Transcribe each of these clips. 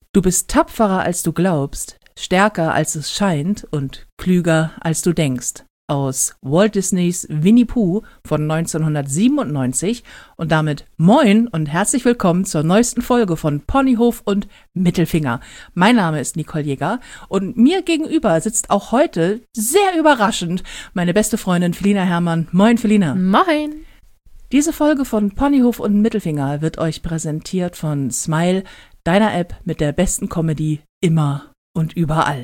Du bist tapferer, als du glaubst, stärker, als es scheint und klüger, als du denkst. Aus Walt Disneys Winnie Pooh von 1997 und damit moin und herzlich willkommen zur neuesten Folge von Ponyhof und Mittelfinger. Mein Name ist Nicole Jäger und mir gegenüber sitzt auch heute, sehr überraschend, meine beste Freundin Felina Herrmann. Moin Felina. Moin. Diese Folge von Ponyhof und Mittelfinger wird euch präsentiert von Smile, deiner App mit der besten Comedy immer und überall.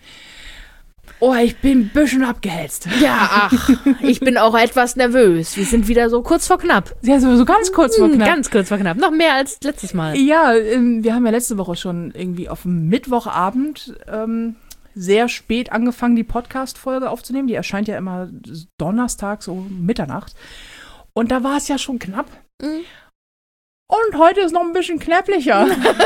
Oh, ich bin ein bisschen abgehetzt. Ja, ach, ich bin auch etwas nervös. Wir sind wieder so kurz vor knapp. Ja, so ganz kurz vor knapp. Ganz kurz vor knapp. Noch mehr als letztes Mal. Ja, wir haben ja letzte Woche schon irgendwie auf dem Mittwochabend sehr spät angefangen, die Podcast-Folge aufzunehmen. Die erscheint ja immer donnerstags um Mitternacht. Und da war es ja schon knapp. Mhm. Und heute ist noch ein bisschen knapplicher.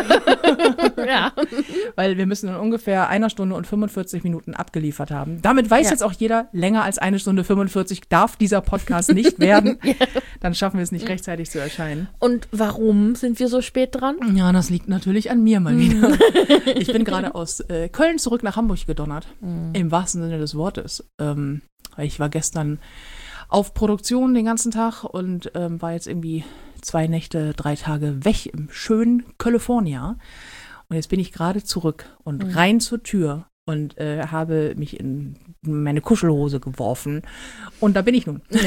Ja. Weil wir müssen in ungefähr 1 Stunde und 45 Minuten abgeliefert haben. Damit weiß jetzt auch jeder, länger als 1 Stunde 45 darf dieser Podcast nicht werden. Ja. Dann schaffen wir es nicht rechtzeitig zu erscheinen. Und warum sind wir so spät dran? Ja, das liegt natürlich an mir mal wieder. Ich bin gerade aus Köln zurück nach Hamburg gedonnert. Im wahrsten Sinne des Wortes. Ich war gestern auf Produktion den ganzen Tag und war jetzt irgendwie 2 Nächte, 3 Tage weg im schönen California. Und jetzt bin ich gerade zurück und rein zur Tür und habe mich in meine Kuschelhose geworfen. Und da bin ich nun. Ja.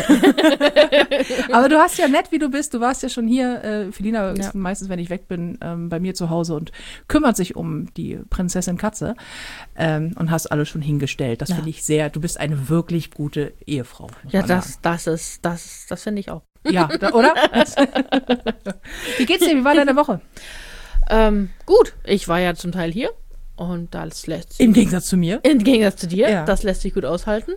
Aber du hast ja nett, wie du bist. Du warst ja schon hier. Felina ist meistens, wenn ich weg bin, bei mir zu Hause und kümmert sich um die Prinzessin Katze und hast alles schon hingestellt. Das finde ich sehr, du bist eine wirklich gute Ehefrau. Ja, das finde ich auch. Ja, oder? Wie geht's dir? Wie war deine Woche? Gut, ich war ja zum Teil hier und das lässt sich... Im Gegensatz zu mir? Im Gegensatz zu dir, ja. Das lässt sich gut aushalten.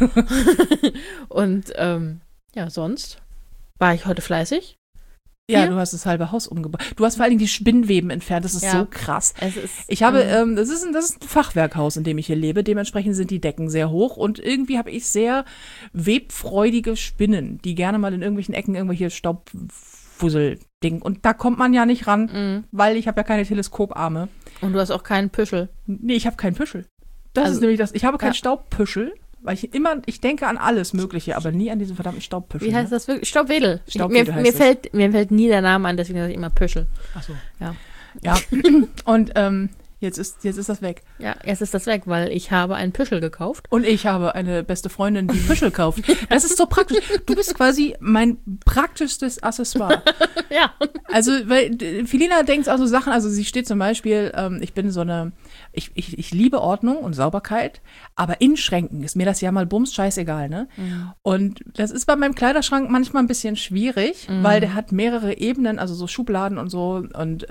Und sonst war ich heute fleißig. Ja, du hast das halbe Haus umgebaut. Du hast vor allen Dingen die Spinnweben entfernt. Das ist so krass. Ich habe, das ist ein Fachwerkhaus, in dem ich hier lebe. Dementsprechend sind die Decken sehr hoch und irgendwie habe ich sehr webfreudige Spinnen, die gerne mal in irgendwelchen Ecken irgendwelche Staubfussel-Ding. Und da kommt man ja nicht ran, weil ich habe ja keine Teleskoparme. Und du hast auch keinen Püschel. Nee, ich habe keinen Püschel. Das ist nämlich das. Ich habe keinen Staubpüschel. Weil ich denke an alles Mögliche, aber nie an diesen verdammten Staubpüschel. Wie heißt das wirklich? Staubwedel. Staubwedel mir fällt nie der Name an, deswegen sage ich immer Püschel. Ach so. Ja. Und jetzt ist das weg. Ja, jetzt ist das weg, weil ich habe einen Püschel gekauft. Und ich habe eine beste Freundin, die Püschel kauft. Das ist so praktisch. Du bist quasi mein praktischstes Accessoire. Ja. Also, weil Felina denkt also Sachen, also sie steht zum Beispiel, ich bin so eine, ich liebe Ordnung und Sauberkeit, aber in Schränken ist mir das ja mal bums scheißegal, ne? Mhm. Und das ist bei meinem Kleiderschrank manchmal ein bisschen schwierig, weil der hat mehrere Ebenen, also so Schubladen und so und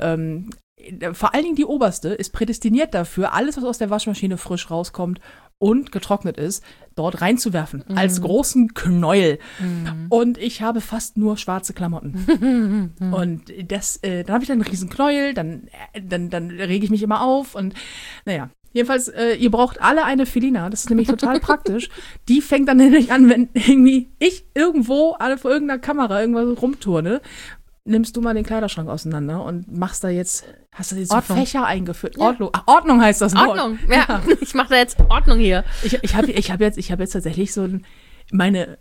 vor allen Dingen die oberste ist prädestiniert dafür, alles, was aus der Waschmaschine frisch rauskommt und getrocknet ist, dort reinzuwerfen, als großen Knäuel. Und ich habe fast nur schwarze Klamotten. Und dann habe ich dann einen riesen Knäuel, dann rege ich mich immer auf und naja. Jedenfalls, ihr braucht alle eine Felina, das ist nämlich total praktisch. Die fängt dann nämlich an, wenn irgendwie ich irgendwo vor irgendeiner Kamera irgendwas rumturne, nimmst du mal den Kleiderschrank auseinander und hast da jetzt so Fächer eingeführt. Ja. Ordnung heißt das Wort. Ordnung, ja. Ich mache da jetzt Ordnung hier. Ich hab jetzt tatsächlich so meine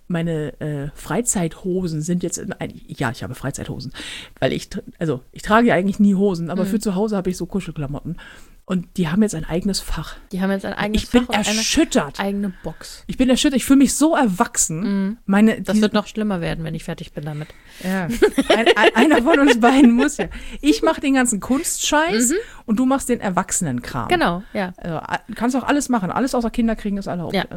Freizeithosen sind jetzt ich habe Freizeithosen, weil ich trage ja eigentlich nie Hosen, aber für zu Hause habe ich so Kuschelklamotten. Und die haben jetzt ein eigenes Fach. Ich bin erschüttert. Eine eigene Box. Ich bin erschüttert. Ich fühle mich so erwachsen. Das wird noch schlimmer werden, wenn ich fertig bin damit. Ja. Einer von uns beiden muss ja. Ich mache den ganzen Kunstscheiß und du machst den Erwachsenenkram. Genau, ja. Also, du kannst auch alles machen. Alles außer Kinder kriegen ist erlaubt. Ja.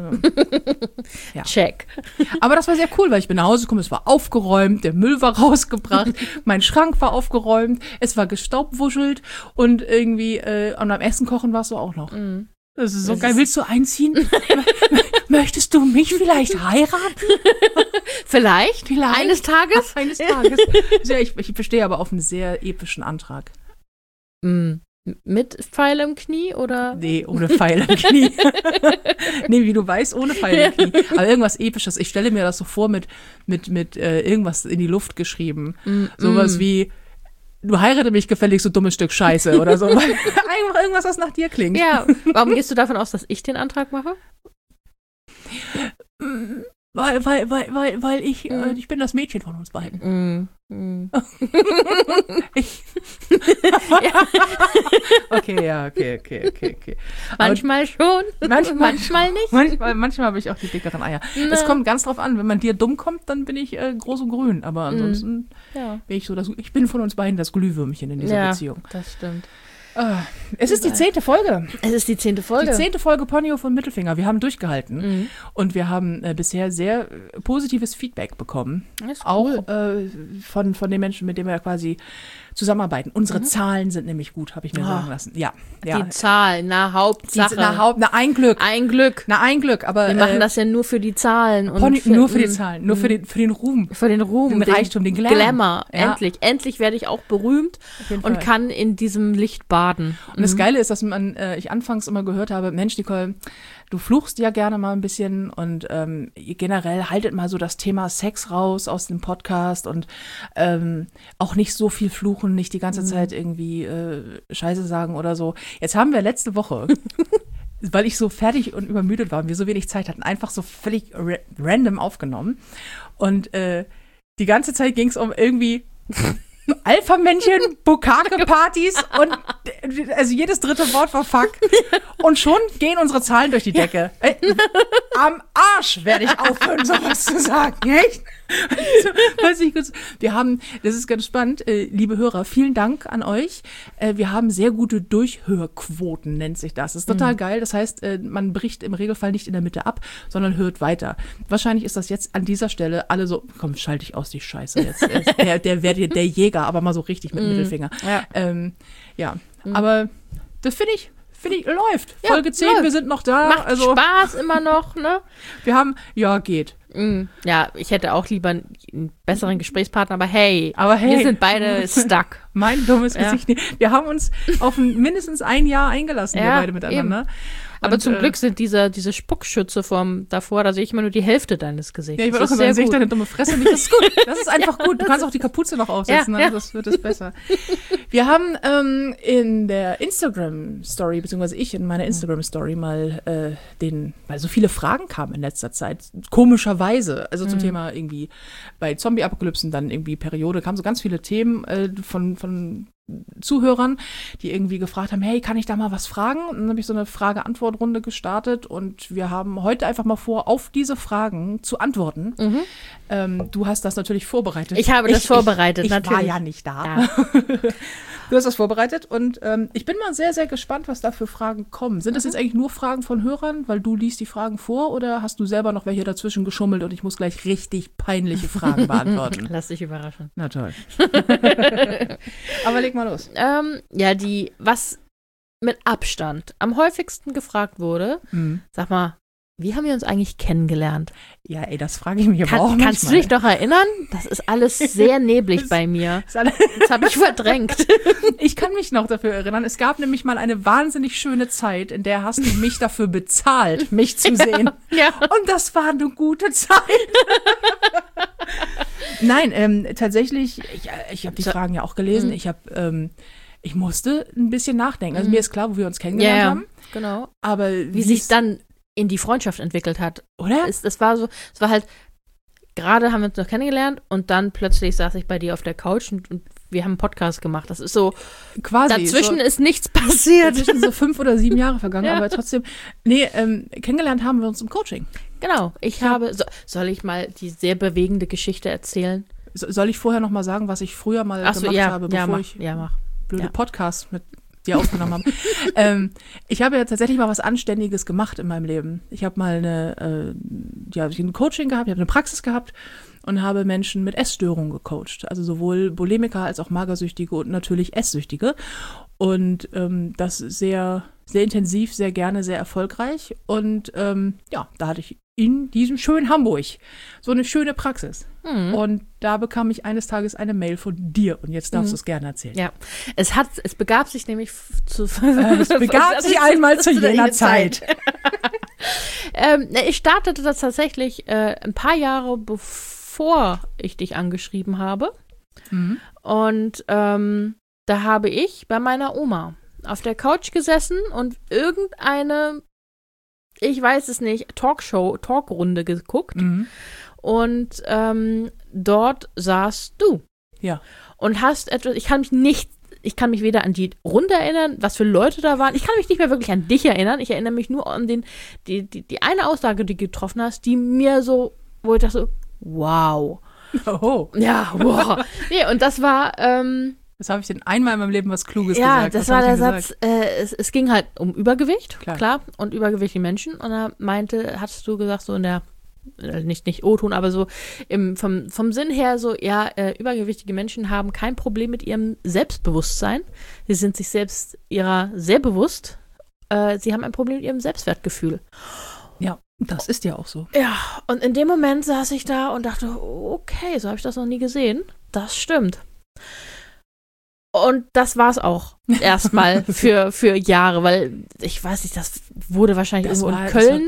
Ja. Check. Aber das war sehr cool, weil ich bin nach Hause gekommen, es war aufgeräumt, der Müll war rausgebracht, mein Schrank war aufgeräumt, es war gestaubwuschelt und irgendwie und beim Essen kochen warst du auch noch. Das ist so geil. Willst du einziehen? Möchtest du mich vielleicht heiraten? Vielleicht. Eines Tages? Eines Tages. Ja, ich bestehe aber auf einen sehr epischen Antrag. Mit Pfeil im Knie, oder? Nee, ohne Pfeil im Knie. Nee, wie du weißt, ohne Pfeil im Knie. Aber irgendwas Episches. Ich stelle mir das so vor mit irgendwas in die Luft geschrieben. Sowas wie du heirate mich gefälligst, so dummes Stück Scheiße oder so. Einfach irgendwas, was nach dir klingt. Ja, warum gehst du davon aus, dass ich den Antrag mache? Weil ich bin das Mädchen von uns beiden. Okay. Manchmal schon, manchmal nicht. Manchmal habe ich auch die dickeren Eier. Es kommt ganz drauf an, wenn man dir dumm kommt, dann bin ich groß und grün. Aber ansonsten bin ich so, ich bin von uns beiden das Glühwürmchen in dieser Beziehung. Das stimmt. Es ist die 10. Folge. Es ist die 10. Folge. Die 10. Folge Ponyhof und Mittelfinger. Wir haben durchgehalten und wir haben bisher sehr positives Feedback bekommen. Das ist cool. Auch von den Menschen, mit denen wir quasi zusammenarbeiten. Unsere Zahlen sind nämlich gut, habe ich mir sagen lassen. Ja. Die Zahlen, Hauptsache. Ein Glück. Ein Glück. Ein Glück, aber wir machen das ja nur für die Zahlen. Und nur für die Zahlen, nur für den Ruhm. Für den Ruhm. Den Reichtum, den Glamour. Ja. Endlich werde ich auch berühmt und kann in diesem Licht baden. Und das Geile ist, dass ich anfangs immer gehört habe, Mensch, Nicole, du fluchst ja gerne mal ein bisschen und generell haltet mal so das Thema Sex raus aus dem Podcast und auch nicht so viel fluchen, nicht die ganze Zeit irgendwie Scheiße sagen oder so. Jetzt haben wir letzte Woche, weil ich so fertig und übermüdet war und wir so wenig Zeit hatten, einfach so völlig random aufgenommen. Und die ganze Zeit ging es um irgendwie Alpha-Männchen, Bukake-Partys und also jedes dritte Wort war Fuck. Und schon gehen unsere Zahlen durch die Decke. Am Arsch werde ich aufhören, sowas zu sagen. Echt? Das ist ganz spannend, liebe Hörer, vielen Dank an euch. Wir haben sehr gute Durchhörquoten, nennt sich das. Das ist total geil. Das heißt, man bricht im Regelfall nicht in der Mitte ab, sondern hört weiter. Wahrscheinlich ist das jetzt an dieser Stelle alle so, komm, schalte ich aus die Scheiße jetzt. Der Jäger, aber mal so richtig mit Mittelfinger. Ja, aber das finde ich läuft. Ja, Folge 10, läuft. Wir sind noch da. Macht Spaß immer noch, ne? Wir haben, geht. Ja, ich hätte auch lieber einen besseren Gesprächspartner, aber hey, wir sind beide stuck. Mein dummes Gesicht. Wir haben uns auf mindestens ein Jahr eingelassen, wir beide miteinander. Eben. Aber zum Glück sind diese Spuckschütze davor, da sehe ich immer nur die Hälfte deines Gesichts. Ja, ich würde auch sagen, sehe ich deine dumme Fresse nicht. Das ist gut. Das ist einfach gut. Du kannst auch die Kapuze noch aufsetzen, das wird es besser. Wir haben in der Instagram-Story, beziehungsweise ich in meiner Instagram-Story mal weil so viele Fragen kamen in letzter Zeit, komischerweise, also zum Thema irgendwie bei Zombie-Apokalypsen, dann irgendwie Periode, kamen so ganz viele Themen von Zuhörern, die irgendwie gefragt haben, hey, kann ich da mal was fragen? Und dann habe ich so eine Frage-Antwort-Runde gestartet und wir haben heute einfach mal vor, auf diese Fragen zu antworten. Du hast das natürlich vorbereitet. Ich habe das vorbereitet, natürlich. Ich war ja nicht da. Ja. Du hast das vorbereitet und ich bin mal sehr, sehr gespannt, was da für Fragen kommen. Sind das jetzt eigentlich nur Fragen von Hörern, weil du liest die Fragen vor oder hast du selber noch welche dazwischen geschummelt und ich muss gleich richtig peinliche Fragen beantworten? Lass dich überraschen. Na toll. Aber leg mal los. Was mit Abstand am häufigsten gefragt wurde, sag mal, wie haben wir uns eigentlich kennengelernt? Ja, das frage ich mich aber auch manchmal. Kannst du dich doch erinnern? Das ist alles sehr neblig bei mir. Das habe ich verdrängt. Ich kann mich noch dafür erinnern. Es gab nämlich mal eine wahnsinnig schöne Zeit, in der hast du mich dafür bezahlt, mich zu sehen. Ja. Und das war eine gute Zeit. Nein, tatsächlich, ich habe die Fragen ja auch gelesen. Ich musste ein bisschen nachdenken. Also mir ist klar, wo wir uns kennengelernt haben. Genau. Aber wie sich dann in die Freundschaft entwickelt hat. Oder? Es war halt, gerade haben wir uns noch kennengelernt und dann plötzlich saß ich bei dir auf der Couch und wir haben einen Podcast gemacht. Das ist so, quasi. Dazwischen ist nichts passiert. Dazwischen so 5 oder 7 Jahre vergangen, aber trotzdem, kennengelernt haben wir uns im Coaching. Genau. Soll ich mal die sehr bewegende Geschichte erzählen? Soll ich vorher noch mal sagen, was ich früher mal gemacht habe, bevor ich blöde Podcasts mit dir aufgenommen habe? Ich habe ja tatsächlich mal was Anständiges gemacht in meinem Leben. Ich habe mal ein Coaching gehabt, ich habe eine Praxis gehabt und habe Menschen mit Essstörungen gecoacht. Also sowohl Bulimiker als auch Magersüchtige und natürlich Esssüchtige. Und das sehr, sehr intensiv, sehr gerne, sehr erfolgreich. Und da hatte ich in diesem schönen Hamburg so eine schöne Praxis. Und da bekam ich eines Tages eine Mail von dir. Und jetzt darfst du es gerne erzählen. Ja, es begab sich nämlich einmal zu jener Zeit. Ich startete das tatsächlich ein paar Jahre bevor ich dich angeschrieben habe. Und da habe ich bei meiner Oma auf der Couch gesessen und irgendeine, ich weiß es nicht, Talkrunde geguckt. Und dort saßt du. Ja. Und hast etwas, ich kann mich weder an die Runde erinnern, was für Leute da waren. Ich kann mich nicht mehr wirklich an dich erinnern. Ich erinnere mich nur an die eine Aussage, die du getroffen hast, die mir so, wo ich dachte so, wow. Oh. Ja, wow. Nee, und das war, das habe ich denn einmal in meinem Leben was Kluges ja, gesagt. das war der Satz, es ging halt um Übergewicht, klar, und übergewichtige Menschen. Und da hattest du gesagt, so in der, nicht O-Ton, aber so vom Sinn her so, ja, übergewichtige Menschen haben kein Problem mit ihrem Selbstbewusstsein. Sie sind sich selbst ihrer sehr bewusst. Sie haben ein Problem mit ihrem Selbstwertgefühl. Ja, das ist ja auch so. Ja, und in dem Moment saß ich da und dachte, okay, so habe ich das noch nie gesehen. Das stimmt. Und das war's auch erstmal für Jahre, weil ich weiß nicht, das wurde wahrscheinlich irgendwo in Köln.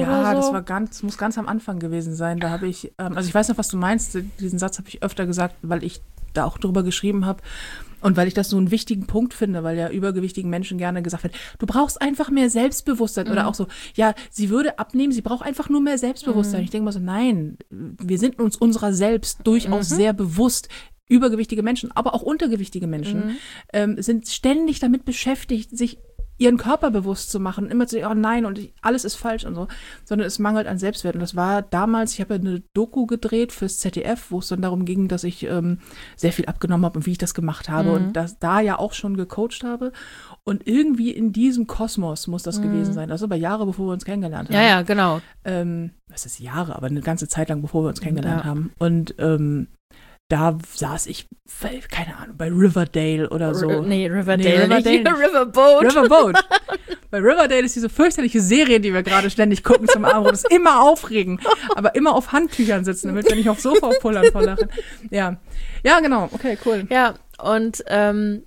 Das muss ganz am Anfang gewesen sein. Da habe ich, also ich weiß noch, was du meinst, diesen Satz habe ich öfter gesagt, weil ich da auch drüber geschrieben habe und weil ich das so einen wichtigen Punkt finde, weil ja übergewichtigen Menschen gerne gesagt wird, du brauchst einfach mehr Selbstbewusstsein oder auch so, ja, sie würde abnehmen, sie braucht einfach nur mehr Selbstbewusstsein. Ich denke mal so, nein, wir sind uns unserer selbst durchaus sehr bewusst. Übergewichtige Menschen, aber auch untergewichtige Menschen sind ständig damit beschäftigt, sich ihren Körper bewusst zu machen, immer zu sagen, oh nein, und alles ist falsch und so, sondern es mangelt an Selbstwert. Und das war damals, ich habe ja eine Doku gedreht fürs ZDF, wo es dann darum ging, dass ich sehr viel abgenommen habe und wie ich das gemacht habe und das da ja auch schon gecoacht habe. Und irgendwie in diesem Kosmos muss das gewesen sein. Das ist aber Jahre, bevor wir uns kennengelernt haben. Ja, genau. Was ist Jahre, aber eine ganze Zeit lang, bevor wir uns kennengelernt haben. Und da saß ich, keine Ahnung, bei Riverdale oder so. Riverdale. Riverboat. Bei Riverdale ist diese fürchterliche Serie, die wir gerade ständig gucken zum Abend. Das ist immer aufregend, aber immer auf Handtüchern sitzen, damit wir nicht aufs Sofa pullern vor Lachen. Ja, genau, okay, cool. Ja, und dann,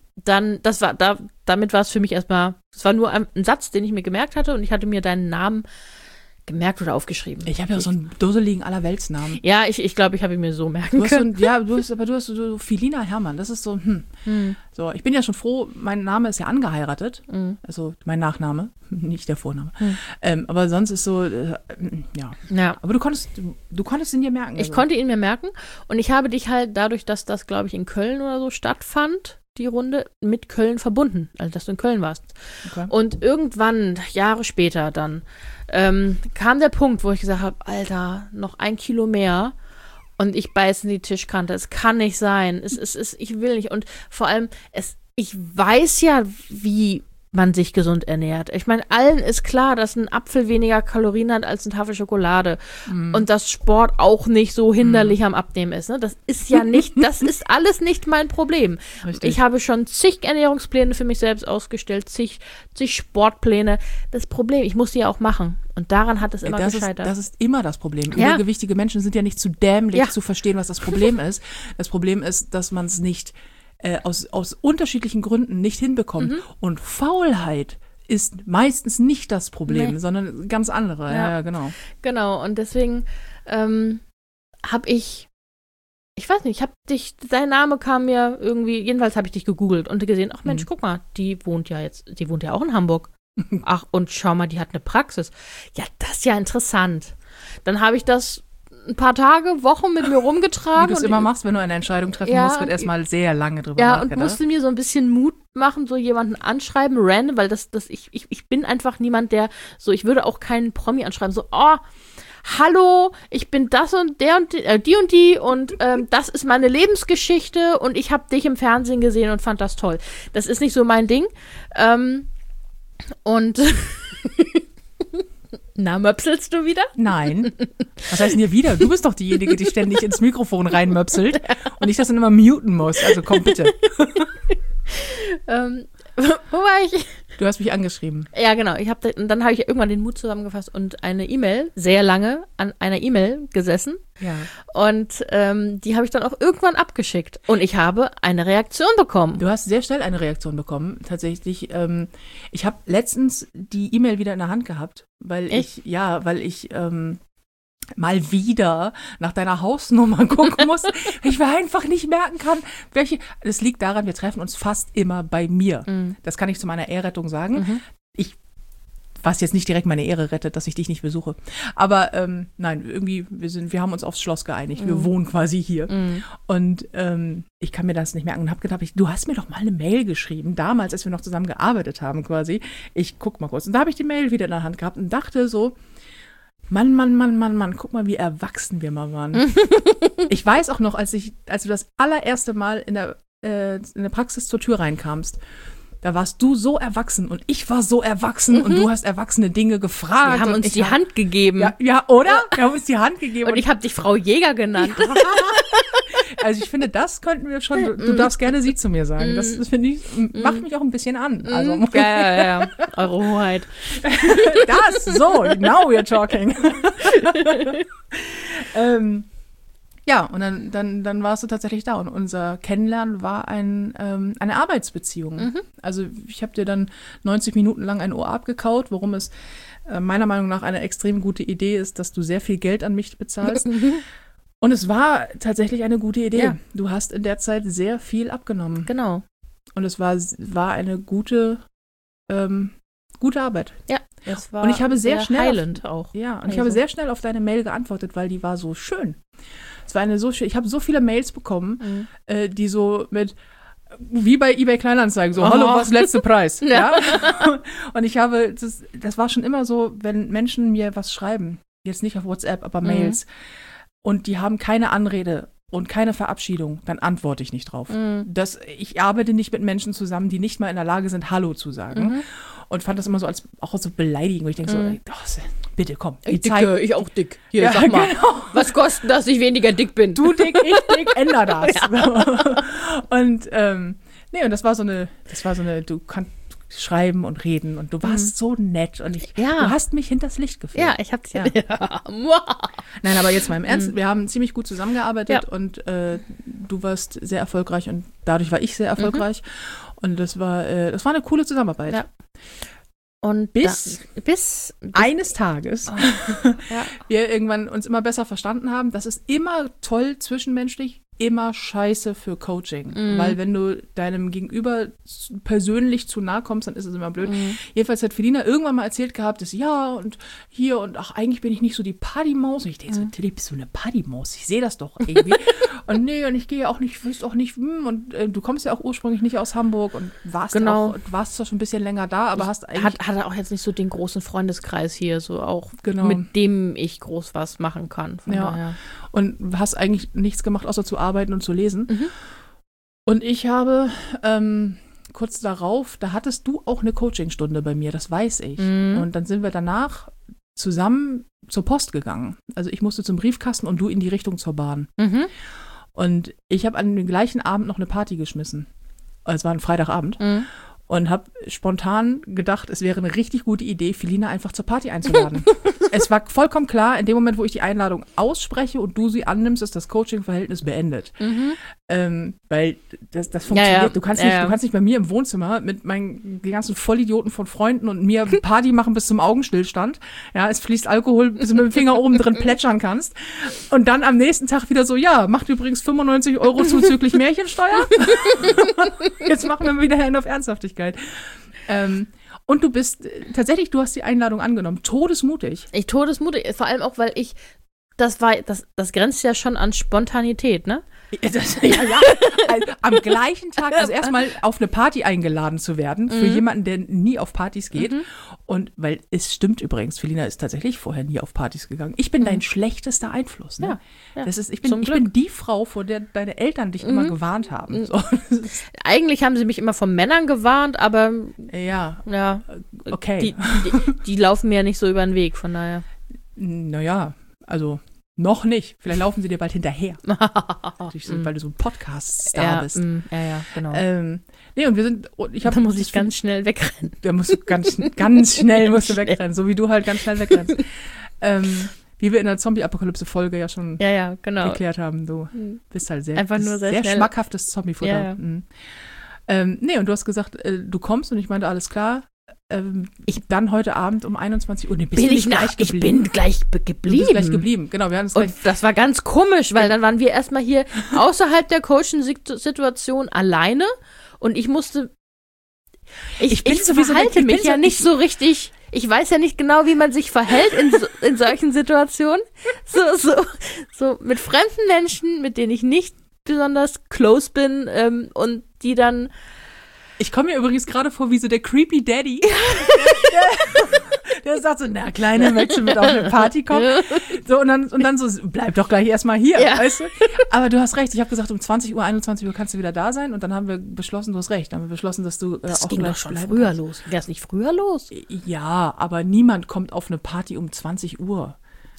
damit war es für mich erstmal, es war nur ein Satz, den ich mir gemerkt hatte und ich hatte mir deinen Namen gemerkt oder aufgeschrieben. Ich habe ja so einen dusseligen Allerweltsnamen. Ja, ich glaube, ich habe ihn mir so merken können. Du hast so Filina Hermann. Das ist so, So, ich bin ja schon froh, mein Name ist ja angeheiratet. Also mein Nachname, nicht der Vorname. Aber sonst ist so, ja. Aber du konntest ihn dir merken. Ich konnte ihn mir merken und ich habe dich halt dadurch, dass das, glaube ich, in Köln oder so stattfand, die Runde, mit Köln verbunden, also dass du in Köln warst. Okay. Und irgendwann, Jahre später dann, kam der Punkt, wo ich gesagt habe, Alter, noch 1 Kilo mehr und ich beiße in die Tischkante. Es kann nicht sein. Ich will nicht. Und vor allem, ich weiß ja, wie man sich gesund ernährt. Ich meine, allen ist klar, dass ein Apfel weniger Kalorien hat als eine Tafel Schokolade und dass Sport auch nicht so hinderlich am Abnehmen ist. Ne? Das ist ja nicht, das ist alles nicht mein Problem. Richtig. Ich habe schon zig Ernährungspläne für mich selbst ausgestellt, zig Sportpläne. Das Problem, ich muss die ja auch machen. Und daran hat es immer gescheitert. Das ist immer das Problem. Ja. Übergewichtige Menschen sind ja nicht zu dämlich zu verstehen, was das Problem ist. Das Problem ist, dass man es nicht aus unterschiedlichen Gründen nicht hinbekommt. Und Faulheit ist meistens nicht das Problem, sondern ganz andere. Ja, genau. Genau, und deswegen habe ich weiß nicht, dein Name kam mir irgendwie, jedenfalls habe ich dich gegoogelt und gesehen, ach Mensch, guck mal, die wohnt ja auch in Hamburg. Ach, und schau mal, die hat eine Praxis. Ja, das ist ja interessant. Dann habe ich das ein paar Tage, Wochen mit mir rumgetragen. Wie du es immer machst, wenn du eine Entscheidung treffen musst, wird erstmal sehr lange drüber nachgedacht. Ja, und musste mir so ein bisschen Mut machen, so jemanden anschreiben, random, weil ich bin einfach niemand, der so, ich würde auch keinen Promi anschreiben, so, oh, hallo, ich bin das und der und die und das ist meine Lebensgeschichte und ich habe dich im Fernsehen gesehen und fand das toll. Das ist nicht so mein Ding. Und na, möpselst du wieder? Nein. Was heißt denn hier wieder? Du bist doch diejenige, die ständig ins Mikrofon reinmöpselt und ich das dann immer muten muss. Also komm bitte. Wo war ich? Du hast mich angeschrieben. Ja, genau. Und dann habe ich irgendwann den Mut zusammengefasst und eine E-Mail, sehr lange an einer E-Mail gesessen. Ja. Und die habe ich dann auch irgendwann abgeschickt. Und ich habe eine Reaktion bekommen. Du hast sehr schnell eine Reaktion bekommen, tatsächlich. Ich habe letztens die E-Mail wieder in der Hand gehabt, weil ich mal wieder nach deiner Hausnummer gucken muss, ich einfach nicht merken kann, welche. Das liegt daran, wir treffen uns fast immer bei mir. Das kann ich zu meiner Ehrrettung sagen. Was jetzt nicht direkt meine Ehre rettet, dass ich dich nicht besuche. Aber nein, irgendwie, wir haben uns aufs Schloss geeinigt. Wir wohnen quasi hier. Und ich kann mir das nicht merken und habe gedacht, du hast mir doch mal eine Mail geschrieben, damals, als wir noch zusammen gearbeitet haben quasi. Ich guck mal kurz. Und da habe ich die Mail wieder in der Hand gehabt und dachte so, Mann, guck mal, wie erwachsen wir mal waren. Ich weiß auch noch, als du das allererste Mal in der Praxis zur Tür reinkamst, da warst du so erwachsen und ich war so erwachsen und du hast erwachsene Dinge gefragt. Wir haben uns die Hand gegeben. Ja, oder? Wir haben uns die Hand gegeben. Und ich habe dich Frau Jäger genannt. Also ich finde, das könnten wir schon, du darfst gerne sie zu mir sagen. Das finde ich, macht mich auch ein bisschen an. Also, ja. Eure Hoheit. Now we're talking. Ja, und dann warst du tatsächlich da. Und unser Kennenlernen war eine Arbeitsbeziehung. Also ich habe dir dann 90 Minuten lang ein Ohr abgekaut, worum es meiner Meinung nach eine extrem gute Idee ist, dass du sehr viel Geld an mich bezahlst. Und es war tatsächlich eine gute Idee. Ja. Du hast in der Zeit sehr viel abgenommen. Genau. Und es war eine gute Arbeit. Ja, es war und ich habe sehr schnell heilend auch. Ja, und ich habe sehr schnell auf deine Mail geantwortet, weil die war so schön. Es war ich habe so viele Mails bekommen, die so mit, wie bei eBay Kleinanzeigen, so, hallo, was letzte Preis? Ja. Und ich habe, das war schon immer so, wenn Menschen mir was schreiben, jetzt nicht auf WhatsApp, aber Mails, und die haben keine Anrede und keine Verabschiedung, dann antworte ich nicht drauf. Ich arbeite nicht mit Menschen zusammen, die nicht mal in der Lage sind, Hallo zu sagen. Und fand das immer so auch so beleidigend, wo ich denke so, bitte komm. Ich auch dick. Hier, sag mal, genau. Was kostet, dass ich weniger dick bin? Du dick, ich dick, änder das. Ja. Und und das war so eine, du kannst schreiben und reden und du warst so nett und du hast mich hinters Licht geführt. Ja, ich hab's ja. Nein, aber jetzt mal im Ernst, wir haben ziemlich gut zusammengearbeitet und du warst sehr erfolgreich und dadurch war ich sehr erfolgreich und das war eine coole Zusammenarbeit. Ja. Und bis eines Tages wir irgendwann uns immer besser verstanden haben, das ist immer toll zwischenmenschlich, immer scheiße für Coaching. Weil wenn du deinem Gegenüber persönlich zu nahe kommst, dann ist es immer blöd. Jedenfalls hat Felina irgendwann mal erzählt gehabt, dass und hier und eigentlich bin ich nicht so die Partymaus. Und ich denke so, Tilly, bist du eine Partymaus? Ich sehe das doch irgendwie. Und und ich gehe auch nicht, wüsste auch nicht, und du kommst ja auch ursprünglich nicht aus Hamburg und warst zwar schon ein bisschen länger da, aber hast eigentlich... Hatte auch jetzt nicht so den großen Freundeskreis hier, so auch mit dem ich groß was machen kann. Von daher. Und hast eigentlich nichts gemacht, außer zu arbeiten und zu lesen. Und ich habe kurz darauf, da hattest du auch eine Coachingstunde bei mir, das weiß ich. Und dann sind wir danach zusammen zur Post gegangen. Also ich musste zum Briefkasten und du in die Richtung zur Bahn. Und ich habe an dem gleichen Abend noch eine Party geschmissen. Es war ein Freitagabend. Und habe spontan gedacht, es wäre eine richtig gute Idee, Felina einfach zur Party einzuladen. Es war vollkommen klar, in dem Moment, wo ich die Einladung ausspreche und du sie annimmst, ist das Coaching-Verhältnis beendet. Weil das funktioniert. Ja. Du kannst nicht bei mir im Wohnzimmer mit meinen die ganzen Vollidioten von Freunden und mir Party machen bis zum Augenstillstand. Ja, es fließt Alkohol, bis du mit dem Finger oben drin plätschern kannst. Und dann am nächsten Tag wieder so, macht übrigens 95 € zuzüglich Märchensteuer. Jetzt machen wir wieder Hand auf Ernsthaftigkeit. Und du hast die Einladung angenommen. Todesmutig. Vor allem auch, weil das grenzt ja schon an Spontanität, ne? Also, am gleichen Tag, also erstmal auf eine Party eingeladen zu werden, für jemanden, der nie auf Partys geht. Und weil es stimmt übrigens, Felina ist tatsächlich vorher nie auf Partys gegangen. Ich bin dein schlechtester Einfluss. Ne? Ja. Ich bin die Frau, vor der deine Eltern dich immer gewarnt haben. So. Eigentlich haben sie mich immer von Männern gewarnt, aber okay. Die laufen mir ja nicht so über den Weg, von daher. Naja, also noch nicht. Vielleicht laufen sie dir bald hinterher. Weil du so ein Podcast-Star bist. Ja, genau. Und da muss ich ganz schnell wegrennen. Da musst du ganz schnell wegrennen, so wie du halt ganz schnell wegrennst. Wie wir in der Zombie-Apokalypse-Folge ja schon geklärt haben. Du bist halt sehr schmackhaftes Zombie-Futter. Ja. Und du hast gesagt, du kommst und ich meinte, alles klar. dann heute Abend um 21 Uhr. Nee, Ich bin gleich geblieben. Du bist gleich geblieben, genau. Wir haben und das war ganz komisch, weil dann waren wir erstmal hier außerhalb der Coaching-Situation alleine und ich musste. Ich verhalte mich ja nicht so richtig. Ich weiß ja nicht genau, wie man sich verhält in solchen Situationen. So mit fremden Menschen, mit denen ich nicht besonders close bin und die dann. Ich komme mir übrigens gerade vor wie so der creepy Daddy. Der sagt so, na, Kleine, möchtest du mit auf eine Party kommen? So, und dann so, bleib doch gleich erstmal hier, weißt du? Aber du hast recht, ich habe gesagt, um 20 Uhr, 21 Uhr kannst du wieder da sein und dann haben wir beschlossen, du hast recht, dann haben wir beschlossen, dass du das auch ging gleich doch schon früher los. Wäre es nicht früher los? Ja, aber niemand kommt auf eine Party um 20 Uhr.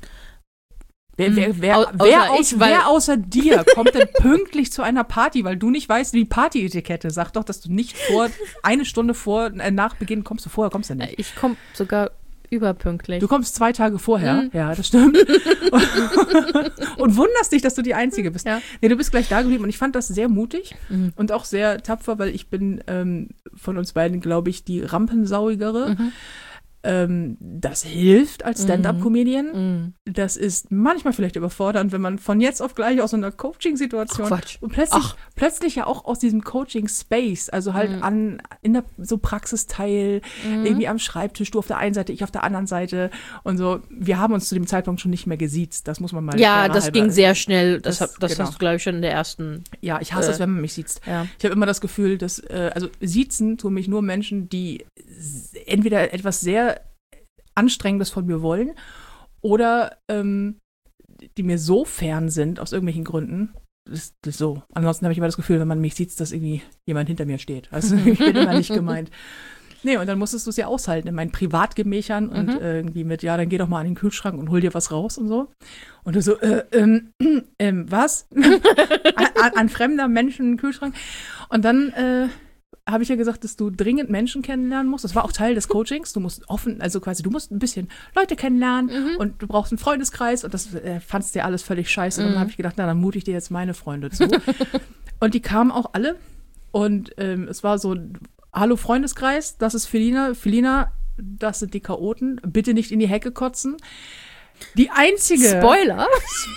Wer außer dir kommt denn pünktlich zu einer Party, weil du nicht weißt, wie Partyetikette? Sag doch, dass du nicht eine Stunde nach Beginn kommst du nicht. Ich komme sogar überpünktlich. Du kommst 2 Tage vorher, ja, das stimmt. Und wunderst dich, dass du die Einzige bist. Ja. Nee, du bist gleich da geblieben und ich fand das sehr mutig und auch sehr tapfer, weil ich bin von uns beiden, glaube ich, die Rampensauigere. Das hilft als Stand-up-Comedian. Das ist manchmal vielleicht überfordernd, wenn man von jetzt auf gleich aus so einer Coaching-Situation und plötzlich ja auch aus diesem Coaching-Space, also halt so Praxisteil, irgendwie am Schreibtisch, du auf der einen Seite, ich auf der anderen Seite und so. Wir haben uns zu dem Zeitpunkt schon nicht mehr gesiezt, das muss man mal Ja, das ging sehr schnell. Das genau. hast du, glaube ich, schon in der ersten. Ja, ich hasse es, wenn man mich siezt. Ja. Ich habe immer das Gefühl, dass, siezen tun mich nur Menschen, die entweder etwas sehr Anstrengendes von mir wollen oder die mir so fern sind, aus irgendwelchen Gründen. Das ist so. Ansonsten habe ich immer das Gefühl, wenn man mich sieht, dass irgendwie jemand hinter mir steht. Also ich bin immer nicht gemeint. Nee, und dann musstest du es ja aushalten in meinen Privatgemächern und irgendwie mit, ja, dann geh doch mal an den Kühlschrank und hol dir was raus und so. Und du so, was? an fremder Menschen Kühlschrank. Und dann habe ich ja gesagt, dass du dringend Menschen kennenlernen musst. Das war auch Teil des Coachings. Du musst du musst ein bisschen Leute kennenlernen und du brauchst einen Freundeskreis und das fandst dir alles völlig scheiße. Und dann habe ich gedacht, na, dann mute ich dir jetzt meine Freunde zu. Und die kamen auch alle und es war so, hallo Freundeskreis, das ist Felina. Felina, das sind die Chaoten. Bitte nicht in die Hecke kotzen. Die einzige Spoiler!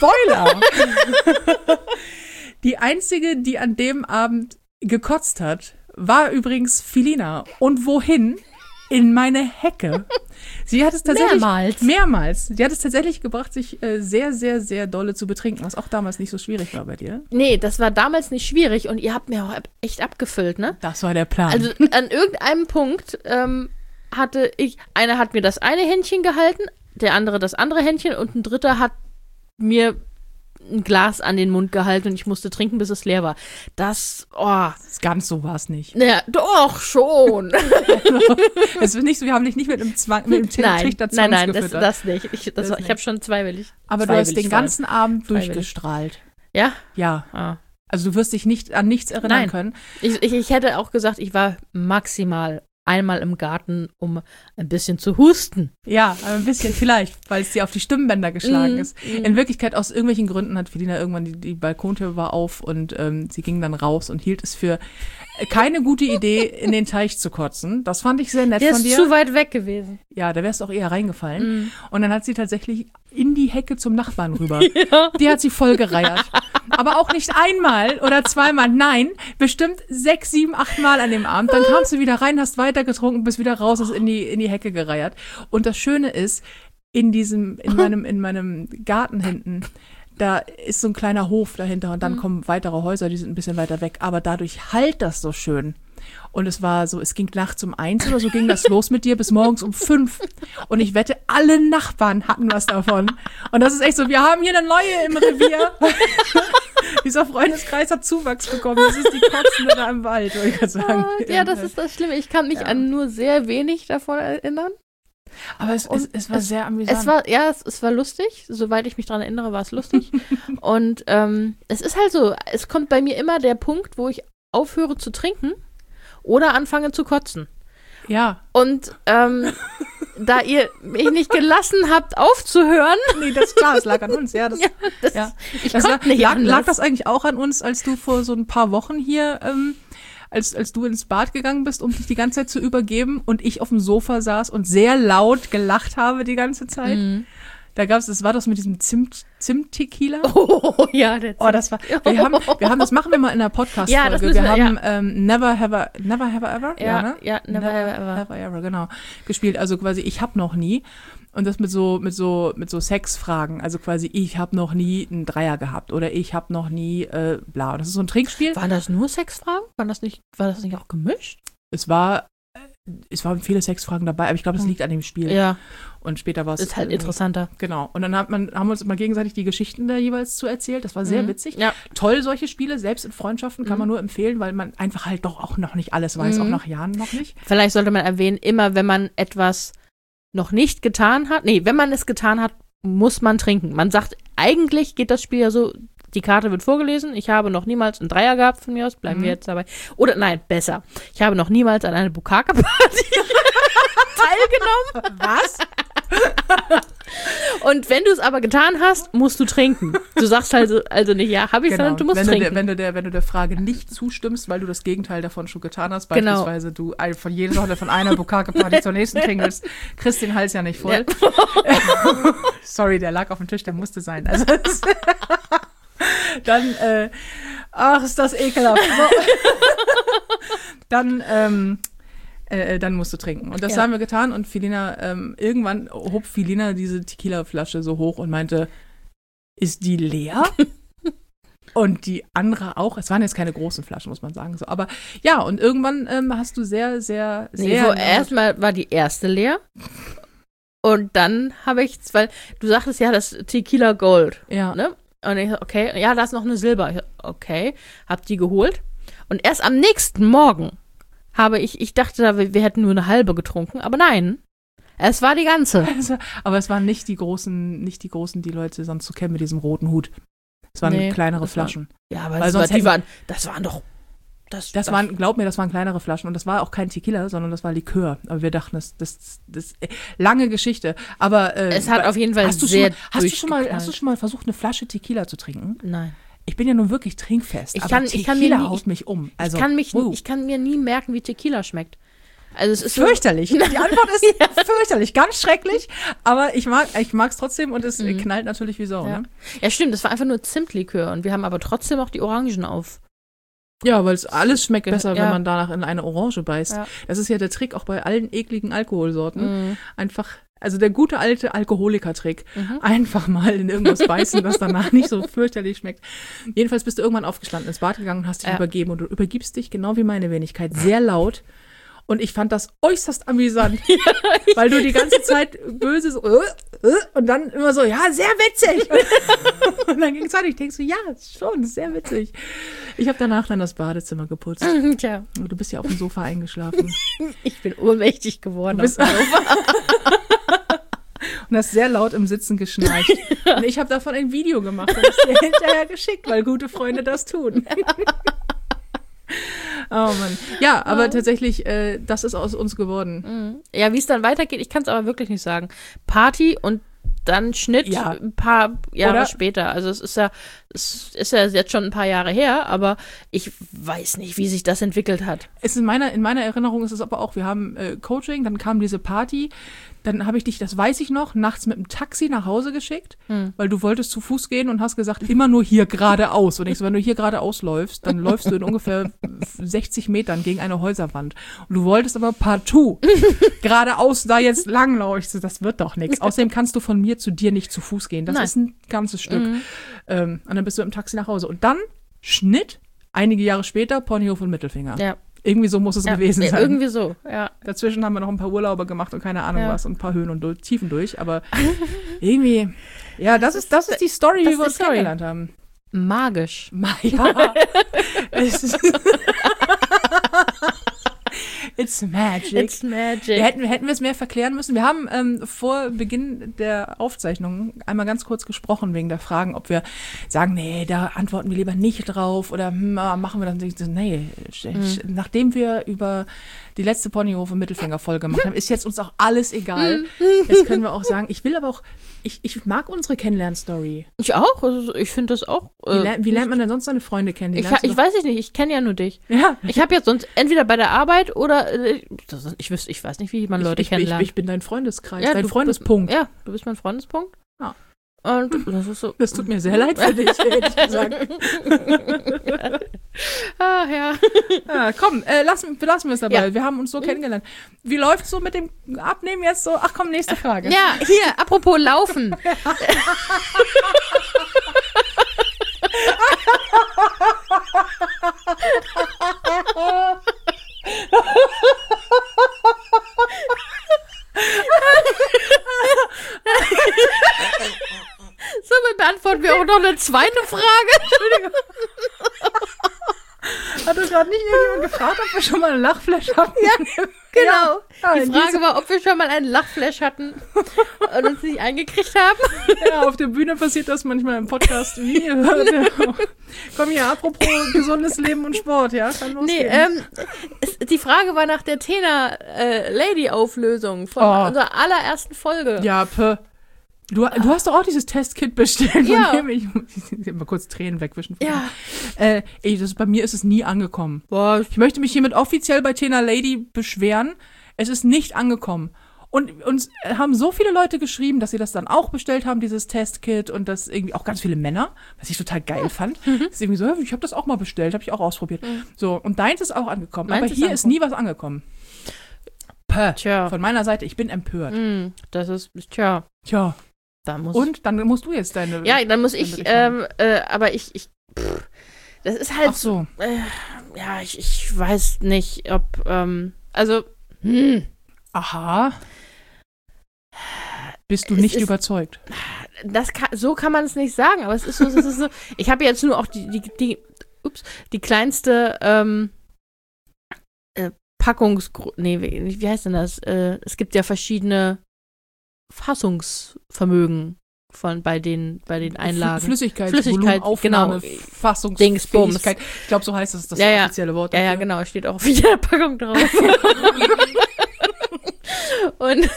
Die einzige, die an dem Abend gekotzt hat, war übrigens Felina. Und wohin? In meine Hecke. Sie hat es tatsächlich mehrmals. Sie hat es tatsächlich gebracht, sich sehr, sehr, sehr dolle zu betrinken, was auch damals nicht so schwierig war bei dir. Nee, das war damals nicht schwierig und ihr habt mir auch echt abgefüllt, ne? Das war der Plan. Also an irgendeinem Punkt einer hat mir das eine Händchen gehalten, der andere das andere Händchen und ein dritter hat mir ein Glas an den Mund gehalten und ich musste trinken, bis es leer war. Ganz so war es nicht. Ja, doch, schon. Es ist nicht so, wir haben dich nicht mit einem Trichter Nein, das nicht. Ich habe schon zweiwillig. Aber du hast den ganzen Abend durchgestrahlt. Ja? Ja. Ah. Also du wirst dich nicht an nichts erinnern können. Ich hätte auch gesagt, ich war maximal einmal im Garten, um ein bisschen zu husten. Ja, ein bisschen vielleicht, weil es dir auf die Stimmbänder geschlagen ist. In Wirklichkeit, aus irgendwelchen Gründen hat Felina irgendwann die Balkontür war auf und sie ging dann raus und hielt es für keine gute Idee, in den Teich zu kotzen. Das fand ich sehr nett von dir. Der ist zu weit weg gewesen. Ja, da wärst du auch eher reingefallen. Und dann hat sie tatsächlich in die Hecke zum Nachbarn rüber. Ja. Die hat sie voll gereiert. Aber auch nicht einmal oder zweimal, nein, bestimmt 6, 7, 8 Mal an dem Abend. Dann kamst du wieder rein, hast weiter getrunken, bist wieder raus, hast in die Hecke gereiert. Und das Schöne ist, in meinem Garten hinten, da ist so ein kleiner Hof dahinter und dann kommen weitere Häuser, die sind ein bisschen weiter weg. Aber dadurch hallt das so schön. Und es war so, es ging nachts um 1 oder so ging das los mit dir bis morgens um 5. Und ich wette, alle Nachbarn hatten was davon. Und das ist echt so, wir haben hier eine neue im Revier. Dieser Freundeskreis hat Zuwachs bekommen. Das ist die Kotzende da im Wald, würde ich sagen. Ja, das ist das Schlimme. Ich kann mich an nur sehr wenig davon erinnern. Aber es war sehr amüsant. Es war lustig. Soweit ich mich daran erinnere, war es lustig. Und es ist halt so, es kommt bei mir immer der Punkt, wo ich aufhöre zu trinken oder anfange zu kotzen. Ja. Und da ihr mich nicht gelassen habt, aufzuhören. Nee, das ist klar, es lag an uns, ja. Ich konnte nicht anders. Lag das eigentlich auch an uns, als du vor so ein paar Wochen hier als du ins Bad gegangen bist, um dich die ganze Zeit zu übergeben und ich auf dem Sofa saß und sehr laut gelacht habe die ganze Zeit. Das war das mit diesem Zimt-Tequila. Oh, ja. Das war, das machen wir mal in der Podcast-Folge. Ja, das wir haben Never Have Ever? Ja, Never Have Ever, genau, gespielt. Also quasi, ich hab noch nie. Und das mit so Sexfragen. Also quasi, ich habe noch nie einen Dreier gehabt oder ich habe noch nie bla. Und das ist so ein Trinkspiel. Waren das nur Sexfragen? War das nicht auch gemischt? Es waren viele Sexfragen dabei, aber ich glaube, das liegt an dem Spiel. Ja. Und später war es. Ist halt interessanter. Genau. Und dann haben wir uns immer gegenseitig die Geschichten da jeweils zu erzählt. Das war sehr witzig. Ja. Toll, solche Spiele, selbst in Freundschaften kann man nur empfehlen, weil man einfach halt doch auch noch nicht alles weiß, auch nach Jahren noch nicht. Vielleicht sollte man erwähnen, immer wenn man etwas noch nicht getan hat, wenn man es getan hat, muss man trinken. Man sagt, eigentlich geht das Spiel ja so, die Karte wird vorgelesen, ich habe noch niemals einen Dreier gehabt von mir aus, bleiben wir jetzt dabei. Oder nein, besser, ich habe noch niemals an einer Bukake-Party teilgenommen. Was? Und wenn du es aber getan hast, musst du trinken. Du sagst also nicht, ja, habe ich, sondern du musst trinken. Wenn du der Frage nicht zustimmst, weil du das Gegenteil davon schon getan hast, beispielsweise du von jeder Sorte von einer Bukake-Party zur nächsten kringelst, kriegst den Hals ja nicht voll. Ja. Sorry, der lag auf dem Tisch, der musste sein. Also dann, ist das ekelhaft. Dann musst du trinken. Und das haben wir getan und Filina, irgendwann hob Filina diese Tequila-Flasche so hoch und meinte, ist die leer? Und die andere auch. Es waren jetzt keine großen Flaschen, muss man sagen. So. Aber ja, und irgendwann hast du sehr, sehr, sehr... erstmal war die erste leer. Und dann habe ich, weil du sagtest ja, das Tequila Gold. Ja. Ne? Und ich so, okay, ja, da ist noch eine Silber. Ich so, okay, hab die geholt. Und erst am nächsten Morgen ich dachte, wir hätten nur eine halbe getrunken, aber nein, es war die ganze. Aber es waren nicht die großen, die Leute sonst so kennen mit diesem roten Hut. Es waren kleinere Flaschen. Aber glaub mir, das waren kleinere Flaschen und das war auch kein Tequila, sondern das war Likör. Aber wir dachten, das lange Geschichte. Aber es hat auf jeden Fall hast du schon mal versucht, eine Flasche Tequila zu trinken? Nein. Ich bin ja nun wirklich trinkfest, Tequila haut mich um. Also, ich kann mir nie merken, wie Tequila schmeckt. Also es ist fürchterlich. Die Antwort ist fürchterlich, ganz schrecklich. Aber ich mag's trotzdem und es knallt natürlich wie Sau. Ja. Ne? Ja, stimmt. Das war einfach nur Zimtlikör und wir haben aber trotzdem auch die Orangen auf. Ja, weil es alles schmeckt besser, wenn man danach in eine Orange beißt. Ja. Das ist ja der Trick auch bei allen ekligen Alkoholsorten. Einfach, also der gute alte Alkoholiker-Trick. Einfach mal in irgendwas beißen, das danach nicht so fürchterlich schmeckt. Jedenfalls bist du irgendwann aufgestanden, ins Bad gegangen und hast dich übergeben. Und du übergibst dich, genau wie meine Wenigkeit, sehr laut. Und ich fand das äußerst amüsant, weil du die ganze Zeit böse so und dann immer so, ja, sehr witzig. Und dann ging es weiter. Ich denke so, ja, schon, sehr witzig. Ich habe danach dann das Badezimmer geputzt. Tja. Du bist ja auf dem Sofa eingeschlafen. Ich bin ohnmächtig geworden. Du bist auf dem Sofa. Und hast sehr laut im Sitzen geschnarcht. Und ich habe davon ein Video gemacht und es dir hinterher geschickt, weil gute Freunde das tun. Oh Mann. Ja, aber tatsächlich, das ist aus uns geworden. Ja, wie es dann weitergeht, ich kann es aber wirklich nicht sagen. Party und dann Schnitt ein paar Jahre später. Also es ist ja jetzt schon ein paar Jahre her, aber ich weiß nicht, wie sich das entwickelt hat. In meiner Erinnerung ist es aber auch, wir haben Coaching, dann kam diese Party, dann habe ich dich, das weiß ich noch, nachts mit dem Taxi nach Hause geschickt, weil du wolltest zu Fuß gehen und hast gesagt, immer nur hier geradeaus. Und ich so, wenn du hier geradeaus läufst, dann läufst du in ungefähr 60 Metern gegen eine Häuserwand. Und du wolltest aber partout geradeaus da jetzt langlaufen. Ich so, das wird doch nichts. Außerdem kannst du von mir zu dir nicht zu Fuß gehen. Das ist ein ganzes Stück. Und dann bist du mit dem Taxi nach Hause. Und dann Schnitt, einige Jahre später, Ponyhof und Mittelfinger. Ja. Irgendwie so muss es gewesen sein. Irgendwie so, ja. Dazwischen haben wir noch ein paar Urlaube gemacht und keine Ahnung was und ein paar Höhen und Tiefen durch, aber irgendwie, ja, das ist die Story, wie wir uns kennengelernt haben. Magisch. Ja. It's magic. It's magic. Hätten wir es mehr verklären müssen. Wir haben vor Beginn der Aufzeichnung einmal ganz kurz gesprochen wegen der Fragen, ob wir sagen, nee, da antworten wir lieber nicht drauf oder machen wir dann nicht. Nee, nachdem wir über die letzte Ponyhof-Mittelfinger-Folge gemacht haben, ist jetzt uns auch alles egal. Jetzt können wir auch sagen, ich will aber auch, ich mag unsere Kennenlern-Story. Ich auch, also ich finde das auch. Wie lernt man denn sonst seine Freunde kennen? Ich weiß es nicht, ich kenne ja nur dich. Ja. Ich habe jetzt sonst entweder bei der Arbeit oder ich weiß nicht, wie man Leute kennenlernt. Ich bin dein Freundeskreis, ja, dein Freundespunkt. Du bist mein Freundespunkt. Ja. Und das ist so. Das tut mir sehr leid für dich, ehrlich gesagt. Ja. Komm, belassen wir es dabei. Ja. Wir haben uns so kennengelernt. Wie läuft es so mit dem Abnehmen jetzt so? Ach komm, nächste Frage. Ja, hier, apropos Laufen. Somit beantworten wir auch noch eine zweite Frage. Entschuldigung. Hat uns gerade nicht irgendjemand gefragt, ob wir schon mal einen Lachflash hatten? Ja, genau. Ja, die Frage war, ob wir schon mal einen Lachflash hatten und uns nicht eingekriegt haben. Ja, auf der Bühne passiert das manchmal im Podcast. Wie? Komm hier, apropos gesundes Leben und Sport, ja? Kann losgehen. Die Frage war nach der Tena-Lady-Auflösung von unserer allerersten Folge. Ja, Du hast doch auch dieses Testkit bestellt, ja. Von dem ich mal kurz Tränen wegwischen. Ja. Bei mir ist es nie angekommen. Boah. Ich möchte mich hiermit offiziell bei Tena Lady beschweren. Es ist nicht angekommen. Und uns haben so viele Leute geschrieben, dass sie das dann auch bestellt haben, dieses Testkit, und das irgendwie auch ganz viele Männer, was ich total geil fand. Das ist irgendwie so, ich habe das auch mal bestellt, habe ich auch ausprobiert. So, und deins ist auch angekommen. Aber hier ist nie was angekommen. Tja. Von meiner Seite, ich bin empört. Das ist, tja. Tja. Dann musst du jetzt deine. Ja, dann muss ich, aber das ist halt. Ach so. Ja, ich weiß nicht, ob, Aha. Bist du nicht überzeugt? So kann man es nicht sagen, aber es ist so, ich habe jetzt nur auch die kleinste, wie heißt denn das? Es gibt ja verschiedene Fassungsvermögen bei den Einlagen. Flüssigkeit, genau. Volumenaufnahme, Fassungsfähigkeit. Ich glaube, so heißt das offizielle Wort. Ja, genau, steht auch auf jeder Packung drauf. Und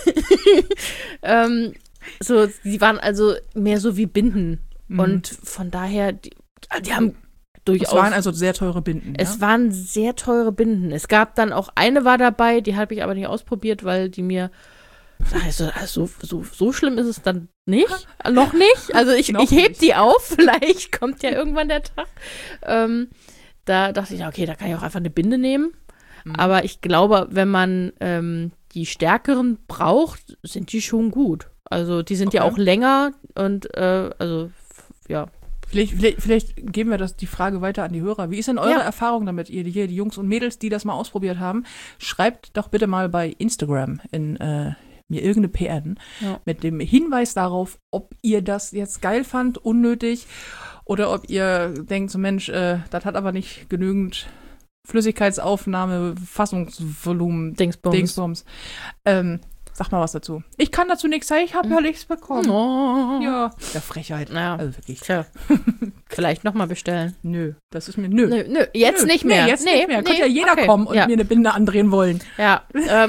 die waren also mehr so wie Binden. Und von daher, die haben durchaus. Es waren also sehr teure Binden. Es waren sehr teure Binden. Es gab dann auch eine war dabei, die habe ich aber nicht ausprobiert, weil die mir. Also so schlimm ist es dann nicht. Noch nicht. Also ich heb die auf. Vielleicht kommt ja irgendwann der Tag. Da dachte ich, okay, da kann ich auch einfach eine Binde nehmen. Aber ich glaube, wenn man die stärkeren braucht, sind die schon gut. Also die sind ja auch länger und ja. Vielleicht geben wir die Frage weiter an die Hörer. Wie ist denn eure Erfahrung damit, ihr die Jungs und Mädels, die das mal ausprobiert haben? Schreibt doch bitte mal bei Instagram mir irgendeine PN mit dem Hinweis darauf, ob ihr das jetzt geil fand, unnötig, oder ob ihr denkt, so Mensch, das hat aber nicht genügend Flüssigkeitsaufnahme, Fassungsvolumen, Dingsbums. Sag mal was dazu. Ich kann dazu nichts sagen, ich habe ja nichts bekommen. Oh. Ja, der Frechheit. Ja. Also wirklich. Tja. Vielleicht nochmal bestellen. Nö, das ist mir, nö. Jetzt nicht mehr. Jetzt nicht mehr. Könnte ja jeder kommen und mir eine Binde andrehen wollen. Ja.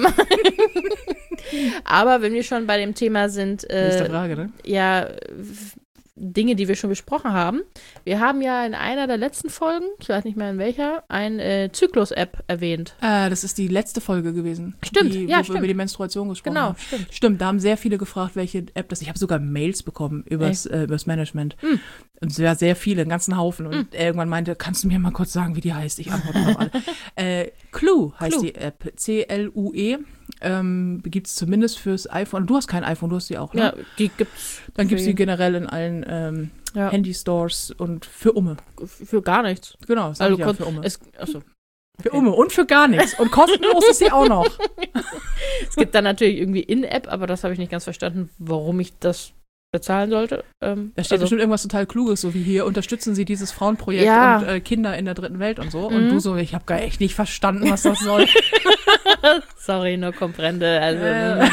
Aber wenn wir schon bei dem Thema sind, nächste Frage, ne? Ja, Dinge, die wir schon besprochen haben. Wir haben ja in einer der letzten Folgen, ich weiß nicht mehr in welcher, eine Zyklus-App erwähnt. Das ist die letzte Folge gewesen. Stimmt, wo wir über die Menstruation gesprochen haben. Stimmt, da haben sehr viele gefragt, welche App das ist. Ich habe sogar Mails bekommen übers Management. Und sehr, sehr viele, einen ganzen Haufen. Und irgendwann meinte, kannst du mir mal kurz sagen, wie die heißt? Ich antworte auf alle. Clue heißt die App. CLUE. Gibt es zumindest fürs iPhone. Du hast kein iPhone, du hast die auch, ne? Ja, die gibt's. Dann gibt es die generell in allen Handy-Stores und für Umme. Für gar nichts. Genau, also für Umme. Achso. Für Umme und für gar nichts. Und kostenlos ist sie auch noch. Es gibt dann natürlich irgendwie In-App, aber das habe ich nicht ganz verstanden, warum ich das bezahlen sollte. Da steht bestimmt irgendwas total Kluges, so wie hier, unterstützen Sie dieses Frauenprojekt und Kinder in der dritten Welt und so. Und du so, ich habe gar echt nicht verstanden, was das soll. Sorry, no comprende. Also,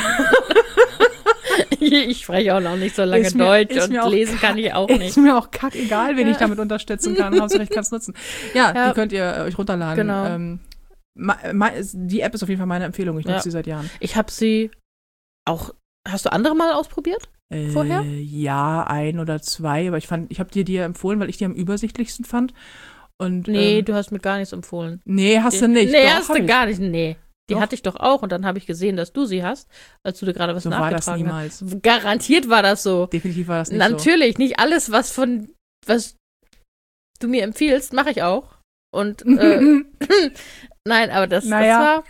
ich spreche auch noch nicht so lange Deutsch und lesen kann ich auch nicht. Ist mir auch kackegal, wen ich damit unterstützen kann. Hauptsächlich kann es nutzen. Ja, die könnt ihr euch runterladen. Genau. Die App ist auf jeden Fall meine Empfehlung. Ich nutze sie seit Jahren. Ich habe sie auch. Hast du andere mal ausprobiert? Vorher? Ja, 1 oder 2, aber ich habe dir die empfohlen, weil ich die am übersichtlichsten fand. Und, nee, du hast mir gar nichts empfohlen. Nee, hast du nicht. Nee, hast du gar nicht. Nee. Die hatte ich doch auch und dann habe ich gesehen, dass du sie hast, als du dir gerade was nachgetragen hast. So war das niemals. Garantiert war das so. Definitiv war das nicht Natürlich, so. Nicht alles, was du mir empfiehlst, mache ich auch. Und nein, aber das war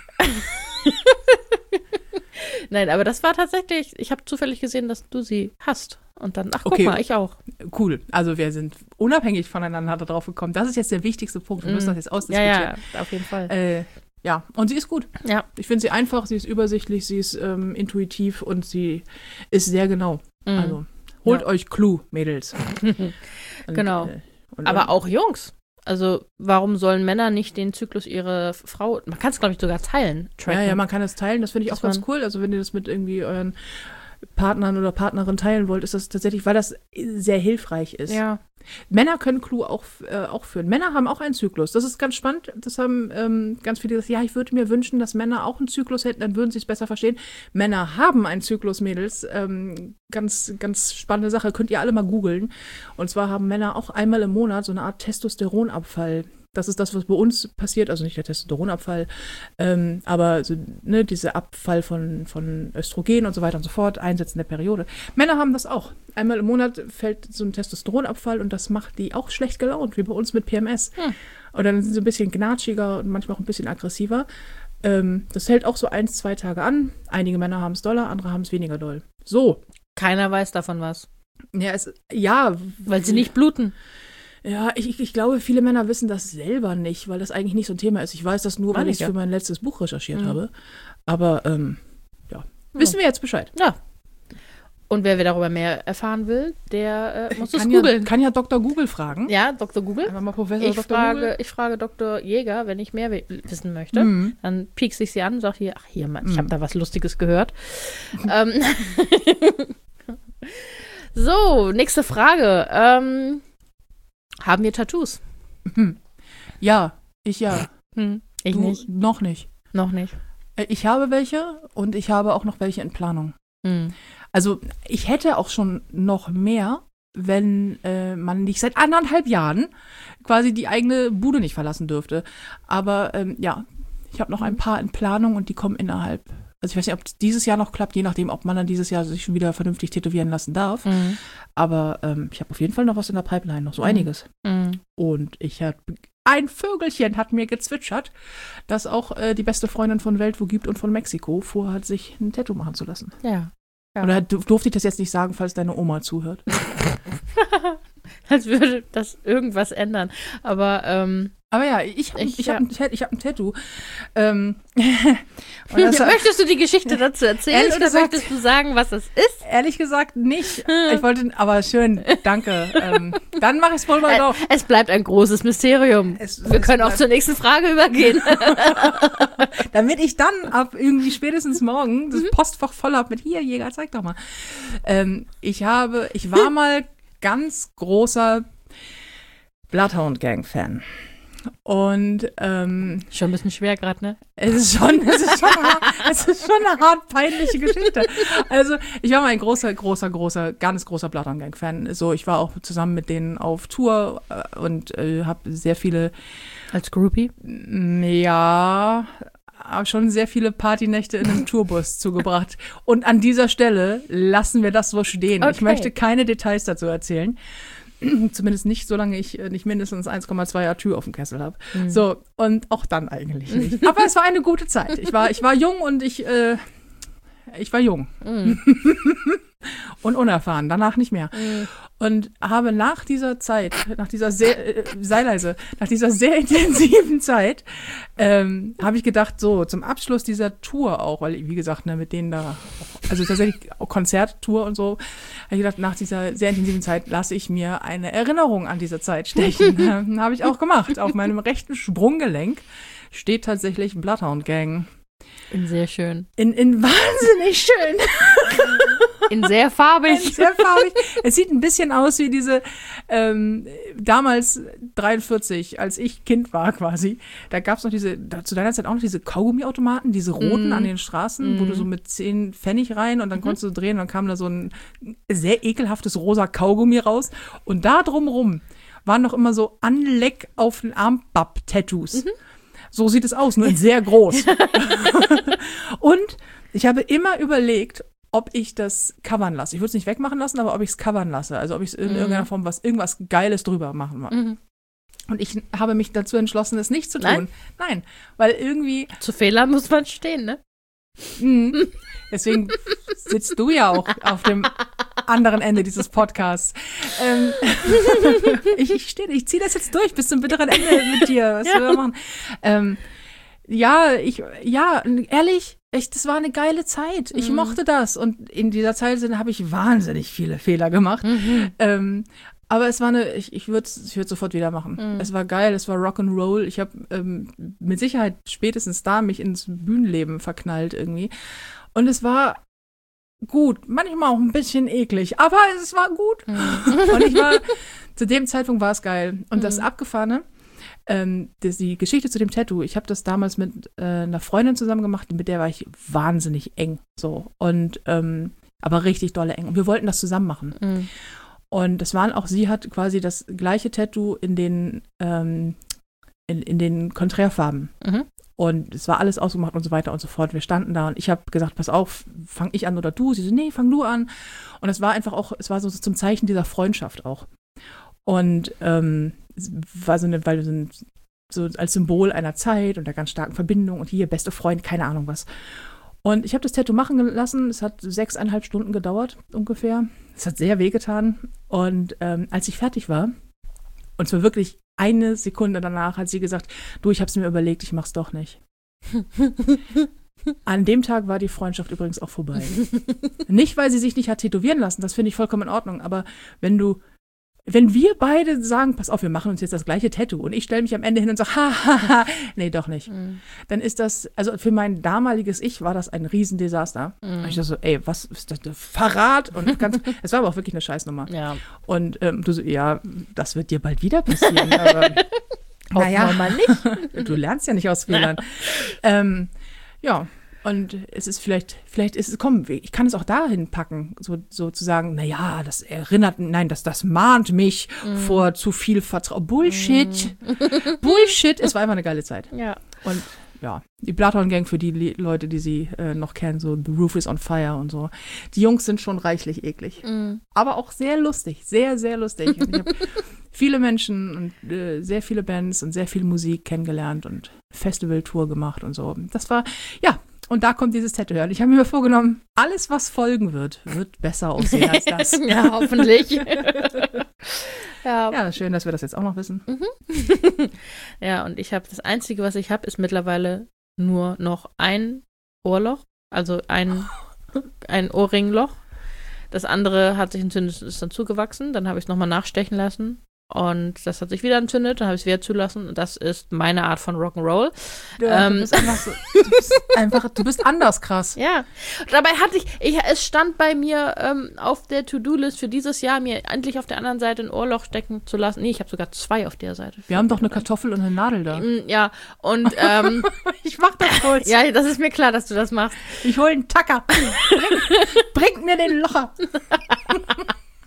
Nein, aber das war tatsächlich, ich habe zufällig gesehen, dass du sie hast. Und dann, guck mal, ich auch. Cool. Also wir sind unabhängig voneinander darauf gekommen. Das ist jetzt der wichtigste Punkt. Wir müssen das jetzt ausdiskutieren. Ja, auf jeden Fall. Ja, und sie ist gut. Ja. Ich finde sie einfach, sie ist übersichtlich, sie ist intuitiv und sie ist sehr genau. Also holt euch Clue, Mädels. Genau. Aber auch Jungs. Also warum sollen Männer nicht den Zyklus ihrer Frau, man kann es glaube ich sogar teilen, tracken. Ja, man kann es teilen, das finde ich auch ganz cool. Also wenn ihr das mit irgendwie euren Partnern oder Partnerin teilen wollt, ist das tatsächlich, weil das sehr hilfreich ist. Ja. Männer können Clue auch führen. Männer haben auch einen Zyklus. Das ist ganz spannend. Das haben ganz viele gesagt, ja, ich würde mir wünschen, dass Männer auch einen Zyklus hätten, dann würden sie es besser verstehen. Männer haben einen Zyklus, Mädels. Ganz, ganz spannende Sache. Könnt ihr alle mal googeln. Und zwar haben Männer auch einmal im Monat so eine Art Testosteronabfall. Das ist das, was bei uns passiert, also nicht der Testosteronabfall, aber so, ne, dieser Abfall von Östrogen und so weiter und so fort, Einsetzen der Periode. Männer haben das auch. Einmal im Monat fällt so ein Testosteronabfall und das macht die auch schlecht gelaunt, wie bei uns mit PMS. Und dann sind sie ein bisschen gnatschiger und manchmal auch ein bisschen aggressiver. Das hält auch so 1-2 Tage an. Einige Männer haben es doller, andere haben es weniger doll. So. Keiner weiß davon was. Ja, weil sie nicht bluten. Ja, ich glaube, viele Männer wissen das selber nicht, weil das eigentlich nicht so ein Thema ist. Ich weiß das nur, weil ich es für mein letztes Buch recherchiert habe. Aber, wissen wir jetzt Bescheid. Ja. Und wer darüber mehr erfahren will, der muss es googeln. Kann ja Dr. Google fragen. Ja, Dr. Google. Einfach mal Professor Dr. Google. Ich frage Dr. Jäger, wenn ich mehr wissen möchte. Dann piekse ich sie an und sage hier, Mann, ich habe da was Lustiges gehört. So, nächste Frage. Haben wir Tattoos? Ja, ich ja. Ich du nicht. Noch nicht. Noch nicht. Ich habe welche und ich habe auch noch welche in Planung. Also ich hätte auch schon noch mehr, wenn man nicht seit 1,5 Jahren quasi die eigene Bude nicht verlassen dürfte. Aber ich habe noch ein paar in Planung und die kommen innerhalb. Also ich weiß nicht, ob es dieses Jahr noch klappt, je nachdem, ob man dann dieses Jahr sich schon wieder vernünftig tätowieren lassen darf. Aber ich habe auf jeden Fall noch was in der Pipeline, noch so einiges. Und ein Vögelchen hat mir gezwitschert, dass auch die beste Freundin von Weltwo gibt und von Mexiko vorhat, sich ein Tattoo machen zu lassen. Ja. Oder durfte ich das jetzt nicht sagen, falls deine Oma zuhört? Als würde das irgendwas ändern. Aber ja, ich hab ein Tattoo. Möchtest du die Geschichte dazu erzählen oder möchtest du sagen, was es ist? Ehrlich gesagt nicht. Ich wollte, aber schön, danke. Dann mache ich es wohl mal doch. Es bleibt ein großes Mysterium. Wir können auch zur nächsten Frage übergehen. Damit ich dann ab irgendwie spätestens morgen das Postfach voll habe mit hier, Jäger, zeig doch mal. Ich war mal ganz großer Bloodhound-Gang-Fan. Und schon ein bisschen schwer gerade, ne? Es ist schon eine hart peinliche Geschichte. Also ich war mal ein ganz großer Bloodhound-Gang-Fan. So, ich war auch zusammen mit denen auf Tour und habe sehr viele als Groupie? Ja, aber schon sehr viele Partynächte in einem Tourbus zugebracht. Und an dieser Stelle lassen wir das so stehen. Okay. Ich möchte keine Details dazu erzählen. Zumindest nicht, solange ich nicht mindestens 1,2 Atü auf dem Kessel habe. So, und auch dann eigentlich nicht. Aber es war eine gute Zeit. Ich war jung und ich Ich war jung. Und unerfahren, danach nicht mehr. Und habe nach dieser Zeit, sei leise, nach dieser sehr intensiven Zeit, habe ich gedacht, so, zum Abschluss dieser Tour auch, weil, wie gesagt, ne, mit denen da, also tatsächlich auch Konzerttour und so, habe ich gedacht, nach dieser sehr intensiven Zeit lasse ich mir eine Erinnerung an diese Zeit stechen. Habe ich auch gemacht. Auf meinem rechten Sprunggelenk steht tatsächlich Bloodhound Gang. Sehr schön. In wahnsinnig schön. In sehr farbig. Sehr farbig. Es sieht ein bisschen aus wie diese, damals 43, als ich Kind war quasi, da gab es noch zu deiner Zeit auch noch diese Kaugummiautomaten, diese roten an den Straßen, wo du so mit 10 Pfennig rein und dann konntest du drehen und dann kam da so ein sehr ekelhaftes rosa Kaugummi raus. Und da drumrum waren noch immer so Anleck auf den Armbab-Tattoos. So sieht es aus, nur in sehr groß. Und ich habe immer überlegt, ob ich das covern lasse. Ich würde es nicht wegmachen lassen, aber ob ich es covern lasse. Also ob ich es in irgendeiner Form irgendwas Geiles drüber machen mag. Und ich habe mich dazu entschlossen, es nicht zu tun. Nein, weil irgendwie... Zu Fehlern muss man stehen, ne? Deswegen sitzt du ja auch auf dem anderen Ende dieses Podcasts. Ich ziehe das jetzt durch bis zum bitteren Ende mit dir. Was wir machen. Ehrlich, das war eine geile Zeit. Ich mochte das. Und in dieser Zeit habe ich wahnsinnig viele Fehler gemacht. Aber es war ich würde es sofort wieder machen. Es war geil, es war Rock'n'Roll. Ich habe mit Sicherheit spätestens da mich ins Bühnenleben verknallt irgendwie. Und es war gut, manchmal auch ein bisschen eklig, aber es war gut. Und zu dem Zeitpunkt war es geil. Und das Abgefahrene, die Geschichte zu dem Tattoo, ich habe das damals mit einer Freundin zusammen gemacht, mit der war ich wahnsinnig eng. So. Und aber richtig dolle eng. Und wir wollten das zusammen machen. Und sie hat quasi das gleiche Tattoo in den Konträrfarben. Und es war alles ausgemacht und so weiter und so fort. Wir standen da und ich habe gesagt, pass auf, fang ich an oder du? Sie so, nee, fang du an. Und es war einfach auch, es war so zum Zeichen dieser Freundschaft auch. Und es war so als Symbol einer Zeit und der ganz starken Verbindung und hier beste Freund, keine Ahnung was. Und ich habe das Tattoo machen lassen. Es hat 6,5 Stunden gedauert ungefähr. Es hat sehr wehgetan. Und als ich fertig war, und zwar wirklich eine Sekunde danach, hat sie gesagt, du, ich habe es mir überlegt, ich mach's doch nicht. An dem Tag war die Freundschaft übrigens auch vorbei. Nicht, weil sie sich nicht hat tätowieren lassen, das finde ich vollkommen in Ordnung, aber wenn wir beide sagen, pass auf, wir machen uns jetzt das gleiche Tattoo und ich stelle mich am Ende hin und sage, ha, nee, doch nicht. Dann ist das, also für mein damaliges Ich war das ein Riesendesaster. Und ich dachte so, ey, was ist das, Verrat? Und es war aber auch wirklich eine Scheißnummer. Ja. Und du so, ja, das wird dir bald wieder passieren. Aber naja, mal nicht. Du lernst ja nicht aus Fehlern. Ja. Und es ist vielleicht ist es, komm, ich kann es auch dahin packen, so zu sagen, naja, das mahnt mich vor zu viel Vertrauen. Bullshit. Bullshit. Es war einfach eine geile Zeit. Ja. Und ja, die Bloodhound Gang, für die Leute, die sie noch kennen, so The Roof is on Fire und so. Die Jungs sind schon reichlich eklig. Aber auch sehr lustig. Sehr, sehr lustig. Und ich habe viele Menschen und sehr viele Bands und sehr viel Musik kennengelernt und Festivaltour gemacht und so. Das war, ja. Und da kommt dieses Tattoo her. Und ich habe mir vorgenommen, alles, was folgen wird besser aussehen als das. Ja, hoffentlich. Ja, schön, dass wir das jetzt auch noch wissen. Ja, und das Einzige, was ich habe, ist mittlerweile nur noch ein Ohrloch, also ein Ohrringloch. Das andere hat sich entzündet, ist dann zugewachsen. Dann habe ich es nochmal nachstechen lassen. Und das hat sich wieder entzündet, dann habe ich es wieder zulassen. Und das ist meine Art von Rock'n'Roll. Ja, du bist einfach so, du bist anders krass. Ja. Und dabei es stand bei mir auf der To-Do-List für dieses Jahr, mir endlich auf der anderen Seite ein Ohrloch stecken zu lassen. Nee, ich habe sogar 2 auf der Seite. Wir haben doch eine Kartoffel und eine Nadel da. Ja, und ich mach das kurz. Ja, das ist mir klar, dass du das machst. Ich hole einen Tacker. Bringt mir den Locher.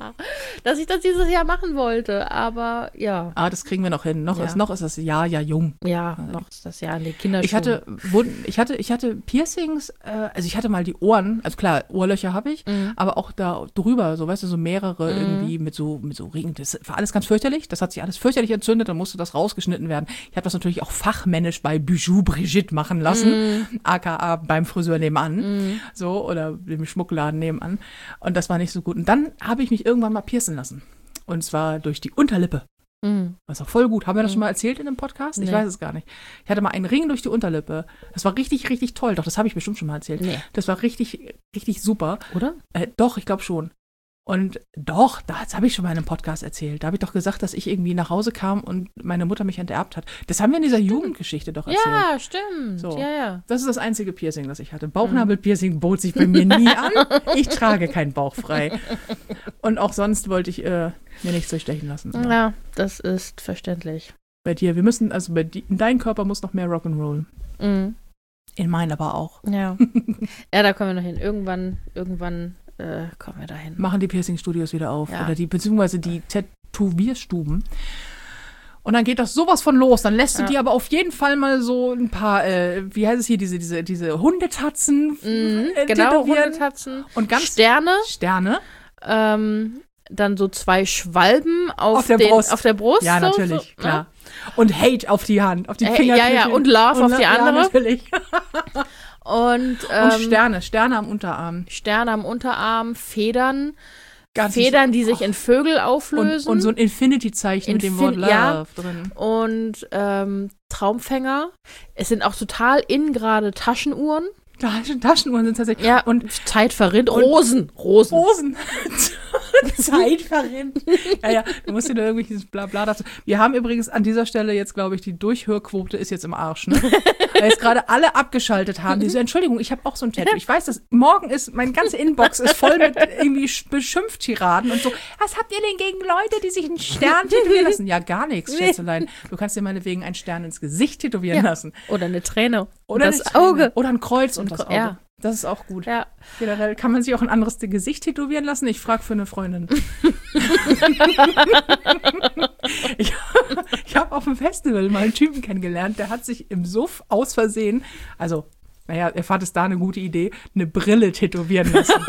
dass ich das dieses Jahr machen wollte, aber ja. Das kriegen wir noch hin. Noch ist das Jahr ja jung. Ja, noch ist das Jahr in den Kinderschuhen. Ich hatte Piercings, also ich hatte mal die Ohren, also klar, Ohrlöcher habe ich, aber auch da drüber, so weißt du, so mehrere irgendwie mit so Ringen. Das war alles ganz fürchterlich. Das hat sich alles fürchterlich entzündet, dann musste das rausgeschnitten werden. Ich habe das natürlich auch fachmännisch bei Bijou Brigitte machen lassen, aka beim Friseur nebenan, so, oder dem Schmuckladen nebenan. Und das war nicht so gut. Und dann habe ich mich irgendwann mal piercen lassen. Und zwar durch die Unterlippe. Das war voll gut. Haben wir das schon mal erzählt in einem Podcast? Ich weiß es gar nicht. Ich hatte mal einen Ring durch die Unterlippe. Das war richtig, richtig toll. Doch, das habe ich bestimmt schon mal erzählt. Nee. Das war richtig, richtig super. Oder? Doch, ich glaube schon. Und doch, das habe ich schon mal in einem Podcast erzählt. Da habe ich doch gesagt, dass ich irgendwie nach Hause kam und meine Mutter mich enterbt hat. Das haben wir in dieser Jugendgeschichte doch erzählt. Ja, stimmt. So. Ja. Das ist das einzige Piercing, das ich hatte. Bauchnabelpiercing bot sich bei mir nie an. Ich trage keinen Bauch frei. Und auch sonst wollte ich mir nichts durchstechen lassen. Ja, das ist verständlich. Bei dir, wir müssen, also in deinem Körper muss noch mehr Rock'n'Roll. In meinen aber auch. Ja. Ja, da kommen wir noch hin. Irgendwann kommen wir dahin. Machen die Piercing-Studios wieder auf. Ja. Oder beziehungsweise die Tätowierstuben. Und dann geht das sowas von los. Dann lässt du dir aber auf jeden Fall mal so ein paar, wie heißt es hier, diese Hundetatzen genau, Hundetatzen. Und ganz Sterne. Dann so 2 Schwalben auf der Brust. Ja, natürlich, so, klar. Und Hate auf die Hand, auf die Finger. Ja, und Love auf die andere. Ja, natürlich. Und Sterne am Unterarm. Sterne am Unterarm, Federn. Federn, die sich in Vögel auflösen. Und so ein Infinity-Zeichen mit dem Wort Love drin. Und Traumfänger. Es sind auch total gerade Taschenuhren. Taschenuhren sind tatsächlich. Ja, und Zeit verrinnt. Rosen. Zeit verrinnt. Ja, du musst dir da irgendwelches Blabla dazu. Wir haben übrigens an dieser Stelle jetzt, glaube ich, die Durchhörquote ist jetzt im Arsch, ne? Weil jetzt gerade alle abgeschaltet haben. Die so, Entschuldigung, ich habe auch so ein Tattoo. Ich weiß, dass morgen meine ganze Inbox ist voll mit irgendwie Beschimpft-Tiraden und so. Was habt ihr denn gegen Leute, die sich einen Stern tätowieren lassen? Ja, gar nichts, Schätzelein. Du kannst dir meinetwegen einen Stern ins Gesicht tätowieren lassen. Oder eine Träne. Oder das Auge. Oder ein Kreuz und das Auge. Ja. Das ist auch gut. Ja. Generell kann man sich auch ein anderes Gesicht tätowieren lassen. Ich frage für eine Freundin. Ich habe auf dem Festival mal einen Typen kennengelernt, der hat sich im Suff aus Versehen, also, naja, er fand es da eine gute Idee, eine Brille tätowieren lassen.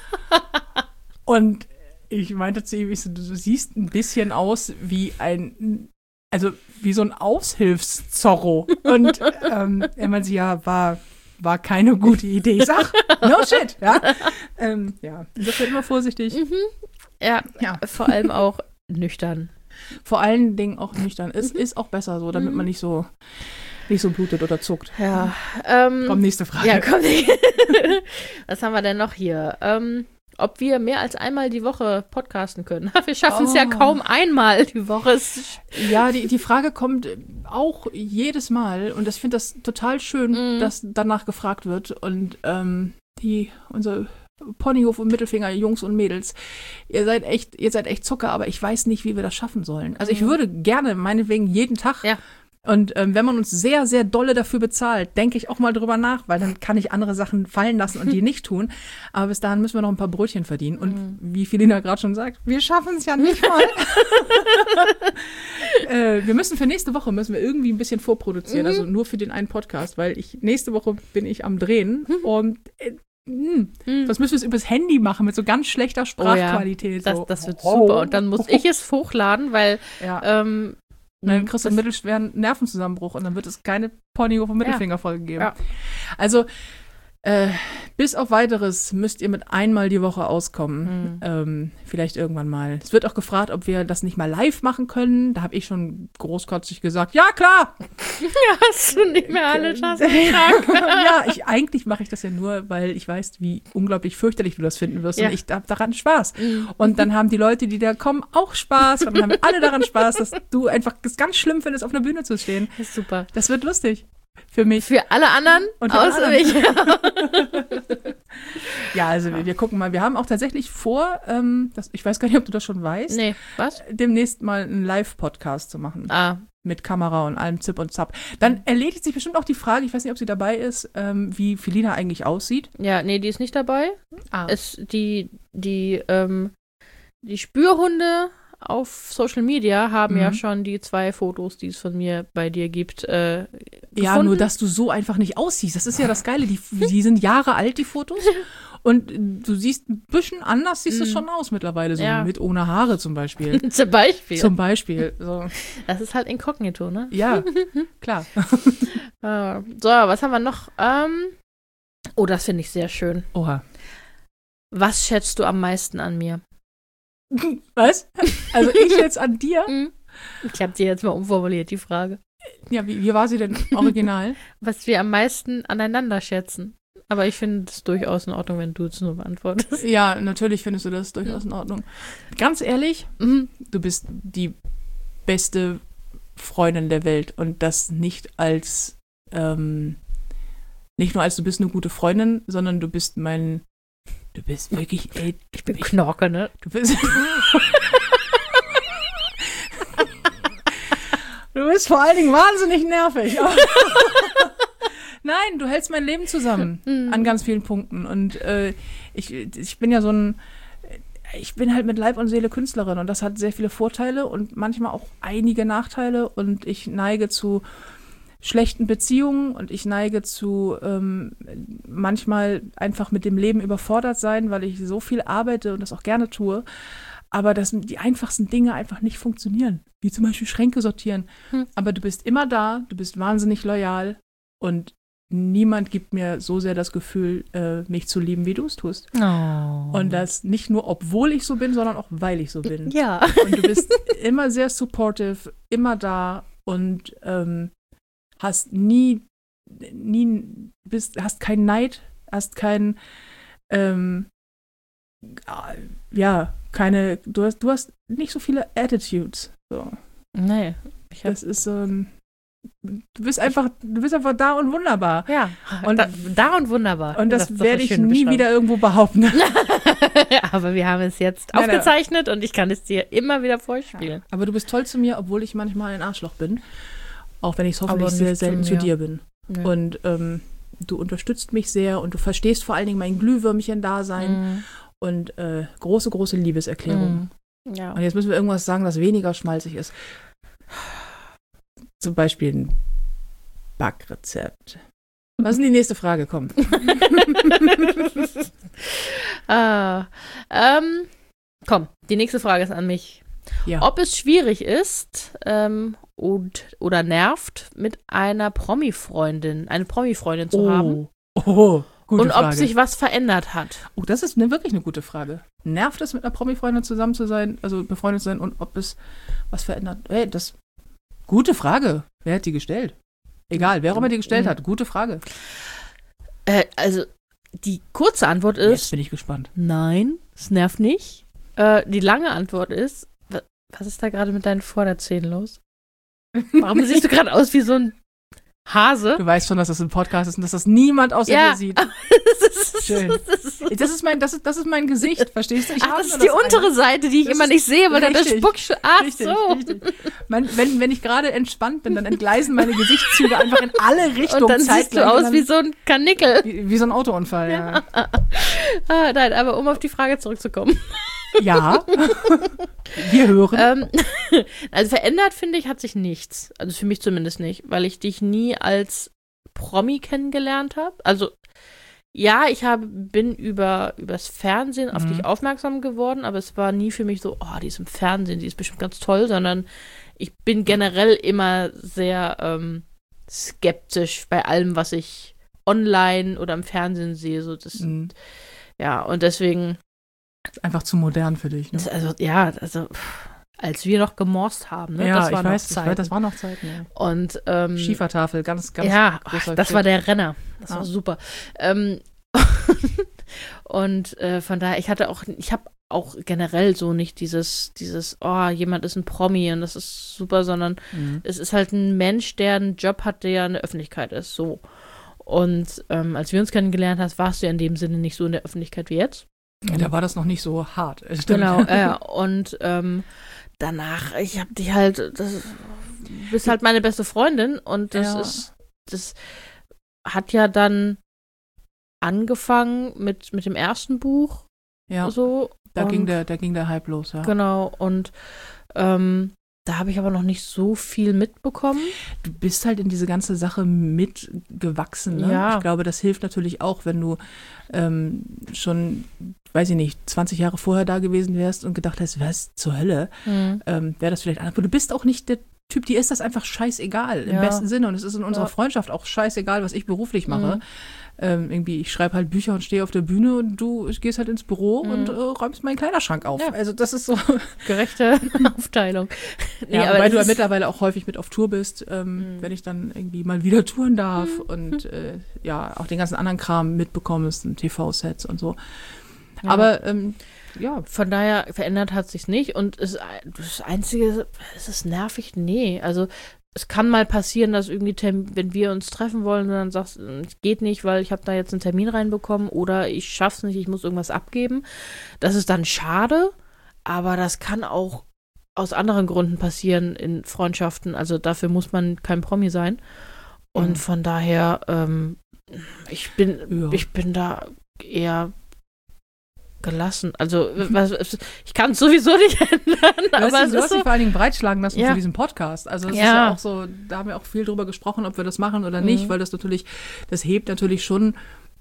Und ich meinte zu ihm, du siehst ein bisschen aus wie wie so ein Aushilfszorro. Und er meinte, ja, war keine gute Idee. Ich sag, no shit, ja. Insofern immer vorsichtig. Ja, vor allem auch nüchtern. Vor allen Dingen auch nüchtern. Es ist auch besser so, damit man nicht so blutet oder zuckt. Ja. Komm, nächste Frage. Ja, komm. Was haben wir denn noch hier? Ob wir mehr als einmal die Woche podcasten können. Wir schaffen es ja kaum einmal die Woche. Ja, die Frage kommt auch jedes Mal und ich finde das total schön, dass danach gefragt wird und unser Ponyhof und Mittelfinger, Jungs und Mädels, ihr seid echt Zucker, aber ich weiß nicht, wie wir das schaffen sollen. Also ich würde gerne, meinetwegen jeden Tag. Ja. Und wenn man uns sehr, sehr dolle dafür bezahlt, denke ich auch mal drüber nach, weil dann kann ich andere Sachen fallen lassen und die nicht tun. Aber bis dahin müssen wir noch ein paar Brötchen verdienen. Und wie Felina gerade schon sagt, wir schaffen es ja nicht mal. Wir müssen für nächste Woche irgendwie ein bisschen vorproduzieren, also nur für den einen Podcast, weil nächste Woche bin ich am Drehen und das müssen wir übers Handy machen mit so ganz schlechter Sprachqualität. Oh ja, das wird super. Und dann muss ich es hochladen, weil dann kriegst du einen mittelschweren Nervenzusammenbruch und dann wird es keine Ponyhof- und Mittelfinger-Folge geben. Ja. Also, bis auf Weiteres müsst ihr mit einmal die Woche auskommen. Vielleicht irgendwann mal. Es wird auch gefragt, ob wir das nicht mal live machen können. Da habe ich schon großkotzig gesagt, ja, klar! Ja, hast du nicht mehr alle Tassen Ja, eigentlich mache ich das ja nur, weil ich weiß, wie unglaublich fürchterlich du das finden wirst und ich habe daran Spaß. Und dann haben die Leute, die da kommen, auch Spaß und dann haben wir alle daran Spaß, dass du einfach das ganz schlimm findest, auf einer Bühne zu stehen. Das ist super. Das wird lustig. Für mich. Für alle anderen und außer mich. Ja, also wir gucken mal. Wir haben auch tatsächlich vor, ich weiß gar nicht, ob du das schon weißt. Nee, was? Demnächst mal einen Live-Podcast zu machen. Mit Kamera und allem Zip und Zap. Dann erledigt sich bestimmt auch die Frage, ich weiß nicht, ob sie dabei ist, wie Felina eigentlich aussieht. Ja, nee, die ist nicht dabei. Die die Spürhunde auf Social Media haben ja schon die 2 Fotos, die es von mir bei dir gibt, Ja, gefunden. nur dass du so einfach nicht aussiehst. Das ist ja das Geile. Die sind Jahre alt, die Fotos. Und du siehst ein bisschen anders, siehst du schon aus mittlerweile. So mit ohne Haare zum Beispiel. Zum Beispiel. Zum Beispiel. So. Das ist halt inkognito, ne? Ja, klar. So, was haben wir noch? Oh, das finde ich sehr schön. Oha. Was schätzt du am meisten an mir? Was? Also ich jetzt an dir? Ich habe dir jetzt mal umformuliert, die Frage. Ja, wie war sie denn original? Was wir am meisten aneinander schätzen. Aber ich finde es durchaus in Ordnung, wenn du es nur beantwortest. Ja, natürlich findest du das durchaus in Ordnung. Ganz ehrlich, du bist die beste Freundin der Welt und das nicht als, nicht nur als du bist eine gute Freundin, sondern du bist wirklich, ey, Ich bin Knorke, ne? du bist vor allen Dingen wahnsinnig nervig. Nein, du hältst mein Leben zusammen an ganz vielen Punkten. Und ich bin ja ich bin halt mit Leib und Seele Künstlerin und das hat sehr viele Vorteile und manchmal auch einige Nachteile und ich neige zu schlechten Beziehungen und ich neige zu manchmal einfach mit dem Leben überfordert sein, weil ich so viel arbeite und das auch gerne tue. Aber dass die einfachsten Dinge einfach nicht funktionieren. Wie zum Beispiel Schränke sortieren. Aber du bist immer da, du bist wahnsinnig loyal und niemand gibt mir so sehr das Gefühl, mich zu lieben, wie du es tust. Oh. Und das nicht nur, obwohl ich so bin, sondern auch, weil ich so bin. Ja. Und du bist immer sehr supportive, immer da und hast hast keinen Neid, hast keinen, du hast nicht so viele Attitudes. So. Nee. Das ist so ein, du bist einfach da und wunderbar. Ja, und da und wunderbar. Und das werde ich nie wieder irgendwo behaupten. Aber wir haben es jetzt aufgezeichnet und ich kann es dir immer wieder vorspielen. Ja. Aber du bist toll zu mir, obwohl ich manchmal ein Arschloch bin. Auch wenn ich es hoffentlich sehr selten zu dir bin. Ja. Und du unterstützt mich sehr und du verstehst vor allen Dingen mein Glühwürmchen-Dasein und große, große Liebeserklärung. Ja. Und jetzt müssen wir irgendwas sagen, das weniger schmalzig ist. Zum Beispiel ein Backrezept. Was ist denn die nächste Frage? Komm. Komm, die nächste Frage ist an mich. Ja. Ob es schwierig ist oder nervt, mit einer eine Promi-Freundin zu haben. Oh, gute und Frage. ob sich was verändert hat. Oh, das ist wirklich eine gute Frage. Nervt es, mit einer Promi-Freundin zusammen zu sein, also befreundet zu sein und ob es was verändert? Hey, gute Frage. Wer hat die gestellt? Egal, wer auch immer die gestellt hat. Gute Frage. Also, die kurze Antwort ist... Jetzt bin ich gespannt. Nein, es nervt nicht. Die lange Antwort ist... Was ist da gerade mit deinen Vorderzähnen los? Warum siehst du gerade aus wie so ein Hase? Du weißt schon, dass das ein Podcast ist und dass das niemand außer dir sieht. Schön. Das ist mein Gesicht, verstehst du? Das ist die untere Seite, die ich immer nicht sehe, weil da der Spuck... Richtig. Wenn ich gerade entspannt bin, dann entgleisen meine Gesichtszüge einfach in alle Richtungen. Und dann siehst du aus wie so ein Karnickel. Wie so ein Autounfall, ja. Nein, aber um auf die Frage zurückzukommen. Ja, wir hören. Also verändert, finde ich, hat sich nichts. Also für mich zumindest nicht, weil ich dich nie als Promi kennengelernt habe. Also ja, ich bin übers Fernsehen auf dich aufmerksam geworden, aber es war nie für mich so, oh, die ist im Fernsehen, die ist bestimmt ganz toll, sondern ich bin generell immer sehr skeptisch bei allem, was ich online oder im Fernsehen sehe. So ja, und deswegen einfach zu modern für dich. Ne? Als wir noch gemorst haben, ne? Ja, das war ich weiß, das war noch Zeit. Ja. Und Schiefertafel, ganz ja, großer das Klick. war der Renner. Das war super. Und von daher, ich habe auch generell so nicht dieses, oh, jemand ist ein Promi und das ist super, sondern es ist halt ein Mensch, der einen Job hat, der in der Öffentlichkeit ist, so. Und als wir uns kennengelernt hast, warst du ja in dem Sinne nicht so in der Öffentlichkeit wie jetzt. Ja, da war das noch nicht so hart. Genau, und danach, ich habe dich halt, du bist halt meine beste Freundin und das hat ja dann angefangen mit dem ersten Buch Ja, so. da ging der Hype los, ja. Genau, und da habe ich aber noch nicht so viel mitbekommen. Du bist halt in diese ganze Sache mitgewachsen, ne? Ja. Ich glaube, das hilft natürlich auch, wenn du schon, weiß ich nicht, 20 Jahre vorher da gewesen wärst und gedacht hast, was zur Hölle, wäre das vielleicht anders. Aber du bist auch nicht der Typ, dir ist das einfach scheißegal, im besten Sinne. Und es ist in unserer Freundschaft auch scheißegal, was ich beruflich mache. Irgendwie, ich schreibe halt Bücher und stehe auf der Bühne und du gehst halt ins Büro und räumst meinen Kleiderschrank auf. Ja. Also das ist so gerechte Aufteilung. Nee, ja, weil du ja mittlerweile auch häufig mit auf Tour bist, wenn ich dann irgendwie mal wieder touren darf und auch den ganzen anderen Kram mitbekommst, TV-Sets und so. Ja. Aber von daher verändert hat sich's nicht und das Einzige, ist es nervig? Nee, also es kann mal passieren, dass irgendwie, wenn wir uns treffen wollen, und dann sagst du, es geht nicht, weil ich habe da jetzt einen Termin reinbekommen oder ich schaff's nicht, ich muss irgendwas abgeben. Das ist dann schade, aber das kann auch aus anderen Gründen passieren in Freundschaften. Also dafür muss man kein Promi sein. Und von daher, ich bin da eher gelassen. Also ich kann es sowieso nicht ändern. Aber du hast so, dich vor allen Dingen breitschlagen lassen für diesen Podcast. Also das ist ja auch so, da haben wir auch viel drüber gesprochen, ob wir das machen oder nicht, weil das hebt natürlich schon,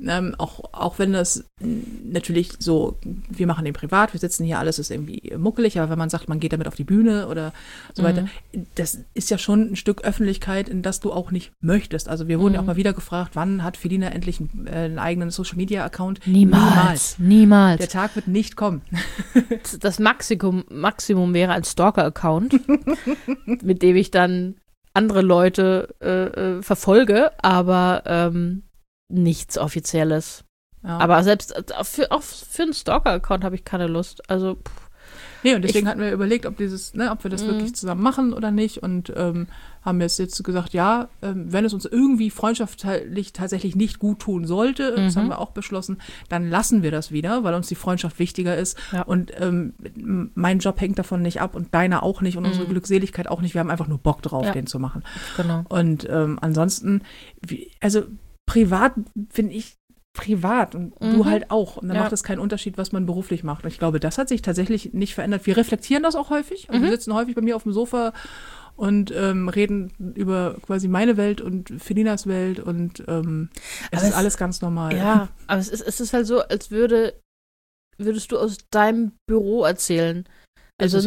auch wenn das natürlich so, wir machen den privat, wir sitzen hier, alles ist irgendwie muckelig, aber wenn man sagt, man geht damit auf die Bühne oder so weiter, das ist ja schon ein Stück Öffentlichkeit, in das du auch nicht möchtest. Also wir wurden ja auch mal wieder gefragt, wann hat Felina endlich einen eigenen Social-Media-Account? Niemals. Der Tag wird nicht kommen. Das Maximum wäre ein Stalker-Account, mit dem ich dann andere Leute verfolge, aber nichts Offizielles. Ja. Aber selbst für einen Stalker-Account habe ich keine Lust. Also nee, und deswegen hatten wir überlegt, ob wir das wirklich zusammen machen oder nicht und haben jetzt gesagt, ja, wenn es uns irgendwie freundschaftlich tatsächlich nicht gut tun sollte, das haben wir auch beschlossen, dann lassen wir das wieder, weil uns die Freundschaft wichtiger ist und mein Job hängt davon nicht ab und deiner auch nicht und unsere Glückseligkeit auch nicht. Wir haben einfach nur Bock drauf, den zu machen. Genau. Und ansonsten, also privat bin ich privat und du halt auch. Und dann macht es keinen Unterschied, was man beruflich macht. Und ich glaube, das hat sich tatsächlich nicht verändert. Wir reflektieren das auch häufig. Und wir sitzen häufig bei mir auf dem Sofa und reden über quasi meine Welt und Felinas Welt und es ist alles ganz normal. Ja, aber es ist halt so, als würdest du aus deinem Büro erzählen. Also,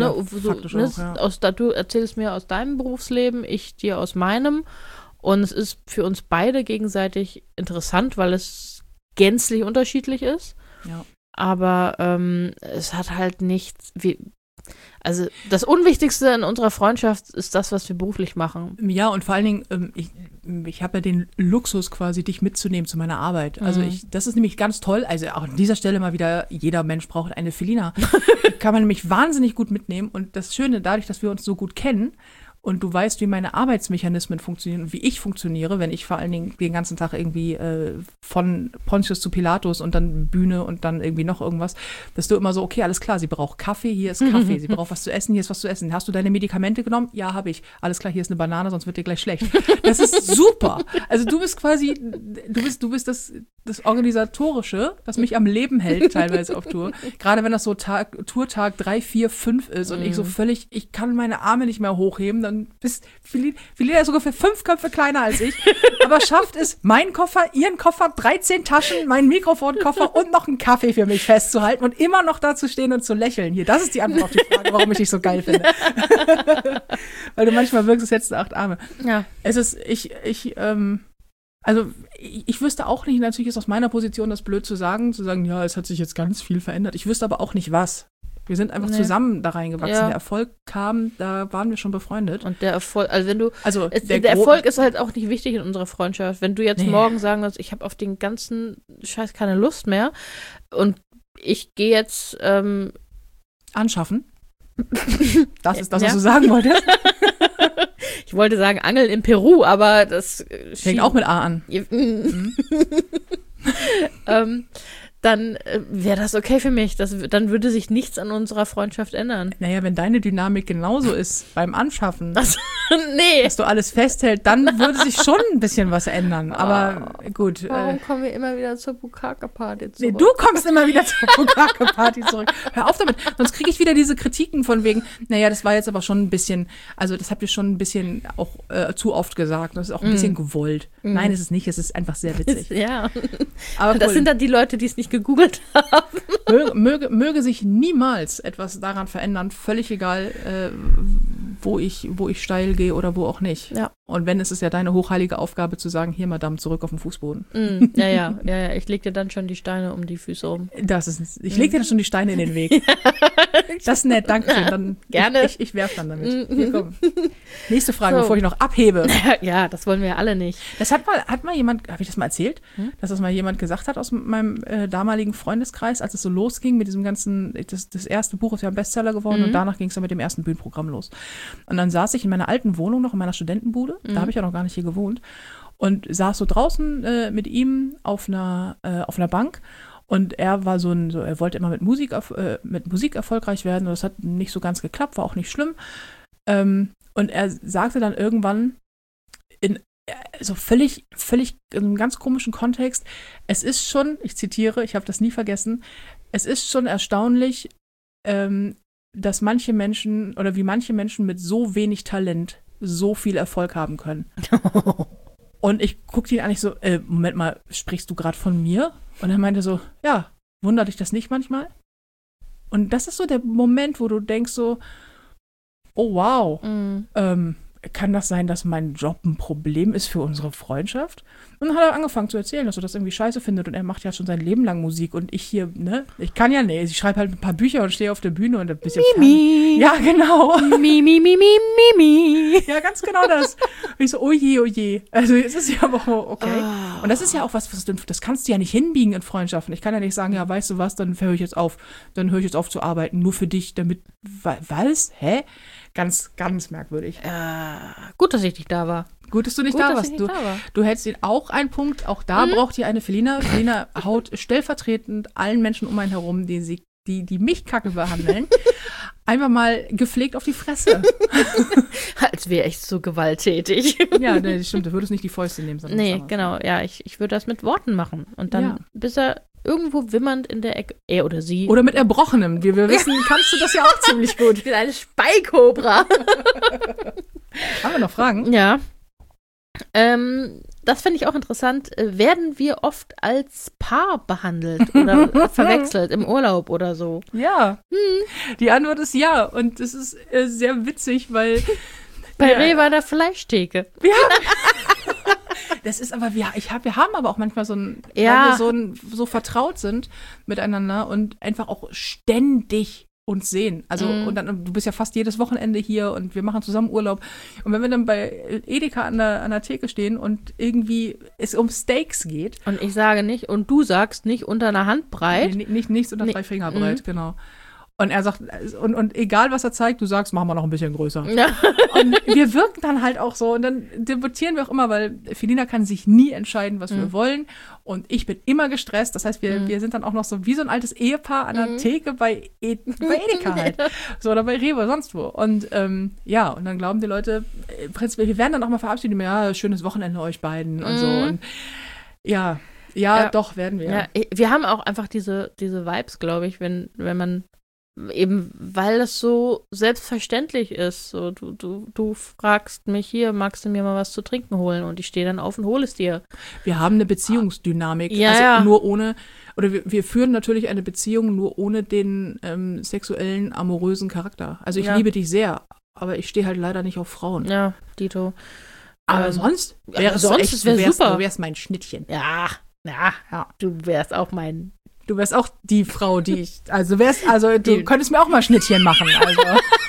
du erzählst mir aus deinem Berufsleben, ich dir aus meinem. Und es ist für uns beide gegenseitig interessant, weil es gänzlich unterschiedlich ist. Ja. Aber es hat halt nichts. Also das Unwichtigste in unserer Freundschaft ist das, was wir beruflich machen. Ja, und vor allen Dingen, ich habe ja den Luxus quasi, dich mitzunehmen zu meiner Arbeit. Also das ist nämlich ganz toll. Also auch an dieser Stelle mal wieder, jeder Mensch braucht eine Felina. Die kann man nämlich wahnsinnig gut mitnehmen. Und das Schöne, dadurch, dass wir uns so gut kennen, und du weißt, wie meine Arbeitsmechanismen funktionieren und wie ich funktioniere, wenn ich vor allen Dingen den ganzen Tag irgendwie von Pontius zu Pilatus und dann Bühne und dann irgendwie noch irgendwas, bist du immer so, okay, alles klar, sie braucht Kaffee, hier ist Kaffee, sie braucht was zu essen, hier ist was zu essen. Hast du deine Medikamente genommen? Ja, habe ich. Alles klar, hier ist eine Banane, sonst wird dir gleich schlecht. Das ist super. Also du bist quasi, du bist das Organisatorische, das mich am Leben hält, teilweise auf Tour. Gerade wenn das so Tourtag 3, 4, 5 ist und ich so völlig, ich kann meine Arme nicht mehr hochheben, dann bist Felina ist ungefähr 5 Köpfe kleiner als ich, aber schafft es, meinen Koffer, ihren Koffer, 13 Taschen, meinen Mikrofonkoffer und noch einen Kaffee für mich festzuhalten und immer noch da zu stehen und zu lächeln. Hier, das ist die Antwort auf die Frage, warum ich dich so geil finde. Weil du manchmal wirkst, es hättest du 8 Arme. Ja. Es ist, also ich wüsste auch nicht, natürlich ist aus meiner Position das blöd zu sagen, ja, es hat sich jetzt ganz viel verändert. Ich wüsste aber auch nicht was. Wir sind einfach zusammen da reingewachsen. Ja. Der Erfolg kam, da waren wir schon befreundet. Und der Erfolg, der Erfolg ist halt auch nicht wichtig in unserer Freundschaft. Wenn du jetzt morgen sagen würdest, ich habe auf den ganzen Scheiß keine Lust mehr und ich gehe jetzt anschaffen. Das ist das, was du sagen wolltest. Ich wollte sagen Angeln in Peru, aber das fängt auch mit A an. dann wäre das okay für mich. Dann würde sich nichts an unserer Freundschaft ändern. Naja, wenn deine Dynamik genauso ist beim Anschaffen, nee. dass du alles festhältst, dann würde sich schon ein bisschen was ändern. Aber gut. Warum kommen wir immer wieder zur Bukake-Party zurück? Nee, du kommst immer wieder zur Bukake-Party zurück. Hör auf damit, sonst kriege ich wieder diese Kritiken von wegen, naja, das war jetzt aber schon ein bisschen, also das habt ihr schon ein bisschen auch zu oft gesagt. Das ist auch ein bisschen gewollt. Nein, es ist nicht, es ist einfach sehr witzig. Ja. Aber das sind dann die Leute, die es nicht gegoogelt haben. Möge sich niemals etwas daran verändern, völlig egal, wo ich steil gehe oder wo auch nicht. Ja. Und wenn, es ist ja deine hochheilige Aufgabe zu sagen, hier, Madame, zurück auf den Fußboden. Ja. Ich leg dir dann schon die Steine um die Füße rum. Ich leg dir dann schon die Steine in den Weg. Das ist nett, danke schön. Dann, gerne. Ich werf dann damit. Hier, komm. Nächste Frage, bevor ich noch abhebe. Ja, das wollen wir ja alle nicht. Das hat mal jemand, habe ich das mal erzählt? Dass das mal jemand gesagt hat aus meinem damaligen Freundeskreis, als es so losging mit diesem ganzen, das erste Buch ist ja ein Bestseller geworden und danach ging es dann mit dem ersten Bühnenprogramm los. Und dann saß ich in meiner alten Wohnung noch, in meiner Studentenbude, da habe ich ja noch gar nicht hier gewohnt, und saß so draußen mit ihm auf einer Bank. Und er war er wollte immer mit Musik erfolgreich werden, und das hat nicht so ganz geklappt, war auch nicht schlimm. Und er sagte dann irgendwann in so völlig in einem ganz komischen Kontext, es ist schon, ich zitiere, ich habe das nie vergessen, es ist schon erstaunlich, dass manche Menschen oder wie manche Menschen mit so wenig Talent so viel Erfolg haben können. Und ich guckte ihn an, ich so, Moment mal, sprichst du gerade von mir? Und er meinte so, ja, wundert dich das nicht manchmal? Und das ist so der Moment, wo du denkst so, oh wow, kann das sein, dass mein Job ein Problem ist für unsere Freundschaft? Und dann hat er angefangen zu erzählen, dass er das irgendwie scheiße findet, und er macht ja schon sein Leben lang Musik, und ich hier, ne, ich kann ja nicht, ich schreibe halt ein paar Bücher und stehe auf der Bühne und ein bisschen Mimi. Ja, genau. Mimi. Ja, ganz genau das. Und ich so, oh je. Also es ist ja aber okay. Und das ist ja auch was das kannst du ja nicht hinbiegen in Freundschaften. Ich kann ja nicht sagen, ja, weißt du was, dann höre ich jetzt auf zu arbeiten, nur für dich, damit, was? Hä? Ganz, ganz merkwürdig. Gut, dass ich nicht da war. Gut, dass du nicht da warst. Du hättest ihn auch einen Punkt, auch da braucht ihr eine Felina. Felina haut stellvertretend allen Menschen um einen herum, die mich kacke behandeln, einfach mal gepflegt auf die Fresse. Als wäre ich so gewalttätig. Ja, das stimmt, du würdest nicht die Fäuste nehmen. Nee, genau, ja, ich würde das mit Worten machen. Und dann, bis er irgendwo wimmernd in der Ecke, er oder sie. Oder mit Erbrochenem. Wir wissen, kannst du das ja auch ziemlich gut. Ich bin eine Speikobra. Haben wir noch Fragen? Ja. Das finde ich auch interessant. Werden wir oft als Paar behandelt oder verwechselt im Urlaub oder so? Ja. Die Antwort ist ja. Und es ist sehr witzig, weil bei Rewe an der Fleischtheke. Ja. Das ist aber, wir haben aber auch manchmal weil wir so vertraut sind miteinander und einfach auch ständig uns sehen. Also, und dann, du bist ja fast jedes Wochenende hier und wir machen zusammen Urlaub. Und wenn wir dann bei Edeka an der Theke stehen und irgendwie es um Steaks geht. Und ich sage nicht, und du sagst nicht unter einer Handbreit. Nee, nichts unter 3 Finger breit, genau. Und er sagt, und egal was er zeigt, du sagst, machen wir noch ein bisschen größer. Ja. Und wir wirken dann halt auch so. Und dann debattieren wir auch immer, weil Felina kann sich nie entscheiden, was wir wollen. Und ich bin immer gestresst. Das heißt, wir sind dann auch noch so wie so ein altes Ehepaar an der Theke bei Edeka halt. So, oder bei Rewe oder sonst wo. Und und dann glauben die Leute, prinzipiell, wir werden dann auch mal verabschieden, ja, schönes Wochenende euch beiden und so. Und ja, doch, werden wir. Ja, wir haben auch einfach diese Vibes, glaube ich, wenn man eben, weil das so selbstverständlich ist. So, du fragst mich hier, magst du mir mal was zu trinken holen? Und ich stehe dann auf und hole es dir. Wir haben eine Beziehungsdynamik. Ja, nur ohne, oder wir führen natürlich eine Beziehung nur ohne den sexuellen, amorösen Charakter. Also ich liebe dich sehr, aber ich stehe halt leider nicht auf Frauen. Ja, Dito. Aber sonst wäre es super. Du wärst mein Schnittchen. Ja. Du wärst auch mein... Du wärst auch die Frau, du könntest mir auch mal Schnittchen machen. Also.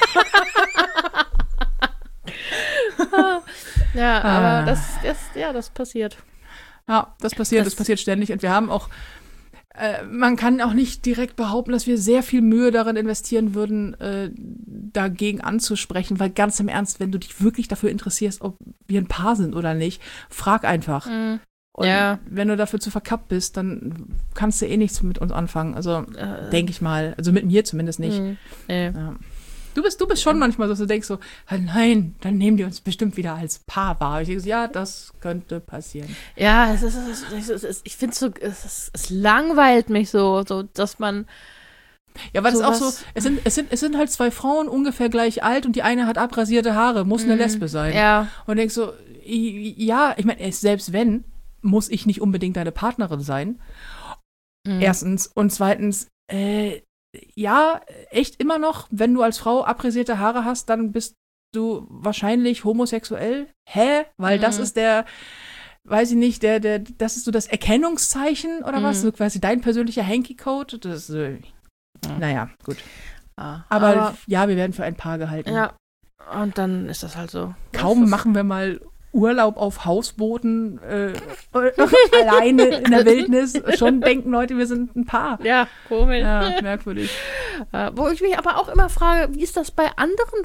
Aber das passiert. Ja, das passiert ständig. Und wir haben auch, man kann auch nicht direkt behaupten, dass wir sehr viel Mühe darin investieren würden, dagegen anzusprechen, weil ganz im Ernst, wenn du dich wirklich dafür interessierst, ob wir ein Paar sind oder nicht, frag einfach. Und wenn du dafür zu verkappt bist, dann kannst du eh nichts mit uns anfangen. Also, denke ich mal. Also mit mir zumindest nicht. Ja. Du bist schon manchmal so, dass du denkst so, nein, dann nehmen die uns bestimmt wieder als Paar wahr. Ich denke so, ja, das könnte passieren. Ja, ich finde so, es langweilt mich so, dass man. Ja, weil es auch so, es sind halt 2 Frauen ungefähr gleich alt und die eine hat abrasierte Haare, muss eine Lesbe sein. Ja. Und denkst so, ja, ich meine, selbst wenn, muss ich nicht unbedingt deine Partnerin sein. Erstens. Und zweitens, ja, echt immer noch, wenn du als Frau abrasierte Haare hast, dann bist du wahrscheinlich homosexuell. Hä? Weil das ist weiß ich nicht, das ist so das Erkennungszeichen oder was? So quasi dein persönlicher Hanky-Code. Das naja, gut. Aber ja, wir werden für ein Paar gehalten. Ja, und dann ist das halt so. Kaum machen wir mal Urlaub auf Hausbooten alleine in der Wildnis. Schon denken Leute, wir sind ein Paar. Ja, komisch. Ja, merkwürdig. Wo ich mich aber auch immer frage, wie ist das bei anderen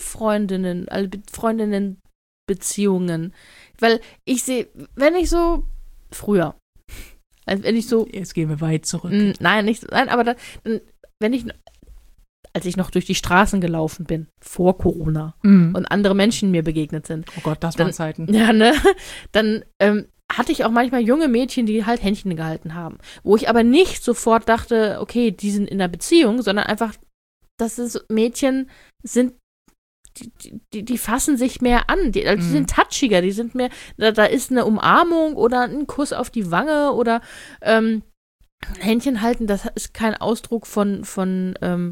Freundinnen-Beziehungen? Weil ich sehe, wenn ich so früher, also wenn ich so. Jetzt gehen wir weit zurück. Nein, aber dann, wenn ich, als ich noch durch die Straßen gelaufen bin, vor Corona, und andere Menschen mir begegnet sind. Oh Gott, das waren Zeiten. Ja, ne? Dann hatte ich auch manchmal junge Mädchen, die halt Händchen gehalten haben. Wo ich aber nicht sofort dachte, okay, die sind in einer Beziehung, sondern einfach, dass es Mädchen sind, die fassen sich mehr an. Die sind touchiger, die sind mehr, da ist eine Umarmung oder ein Kuss auf die Wange oder Händchen halten, das ist kein Ausdruck von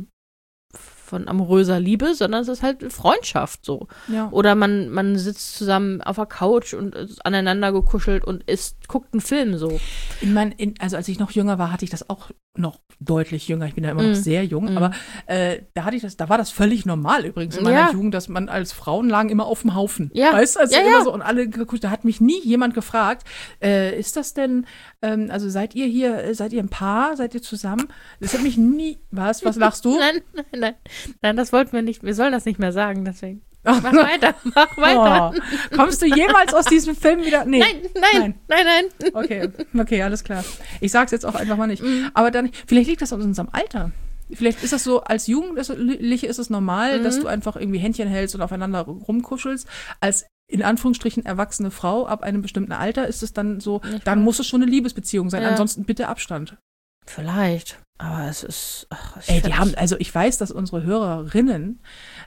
amoröser Liebe, sondern es ist halt Freundschaft so. Ja. Oder man sitzt zusammen auf der Couch und ist aneinander gekuschelt und guckt einen Film so. Also als ich noch jünger war, hatte ich das auch noch deutlich jünger. Ich bin ja immer noch sehr jung, aber da war das völlig normal übrigens in meiner Jugend, dass man als Frauen lagen immer auf dem Haufen. Ja. Weißt du, also immer so und alle geguckt, da hat mich nie jemand gefragt, ist das denn, also seid ihr ein Paar, seid ihr zusammen? Das hat mich nie, was lachst du? Nein, das wollten wir nicht, wir sollen das nicht mehr sagen, deswegen. Mach weiter. Oh. Kommst du jemals aus diesem Film wieder? Nee. Nein. Okay, alles klar. Ich sag's jetzt auch einfach mal nicht. Aber dann, vielleicht liegt das an unserem Alter. Vielleicht ist das so, als Jugendliche ist es normal, dass du einfach irgendwie Händchen hältst und aufeinander rumkuschelst. Als in Anführungsstrichen erwachsene Frau ab einem bestimmten Alter ist es dann so, dann muss es schon eine Liebesbeziehung sein, ansonsten bitte Abstand. Vielleicht, aber es ist. Ich weiß, dass unsere Hörerinnen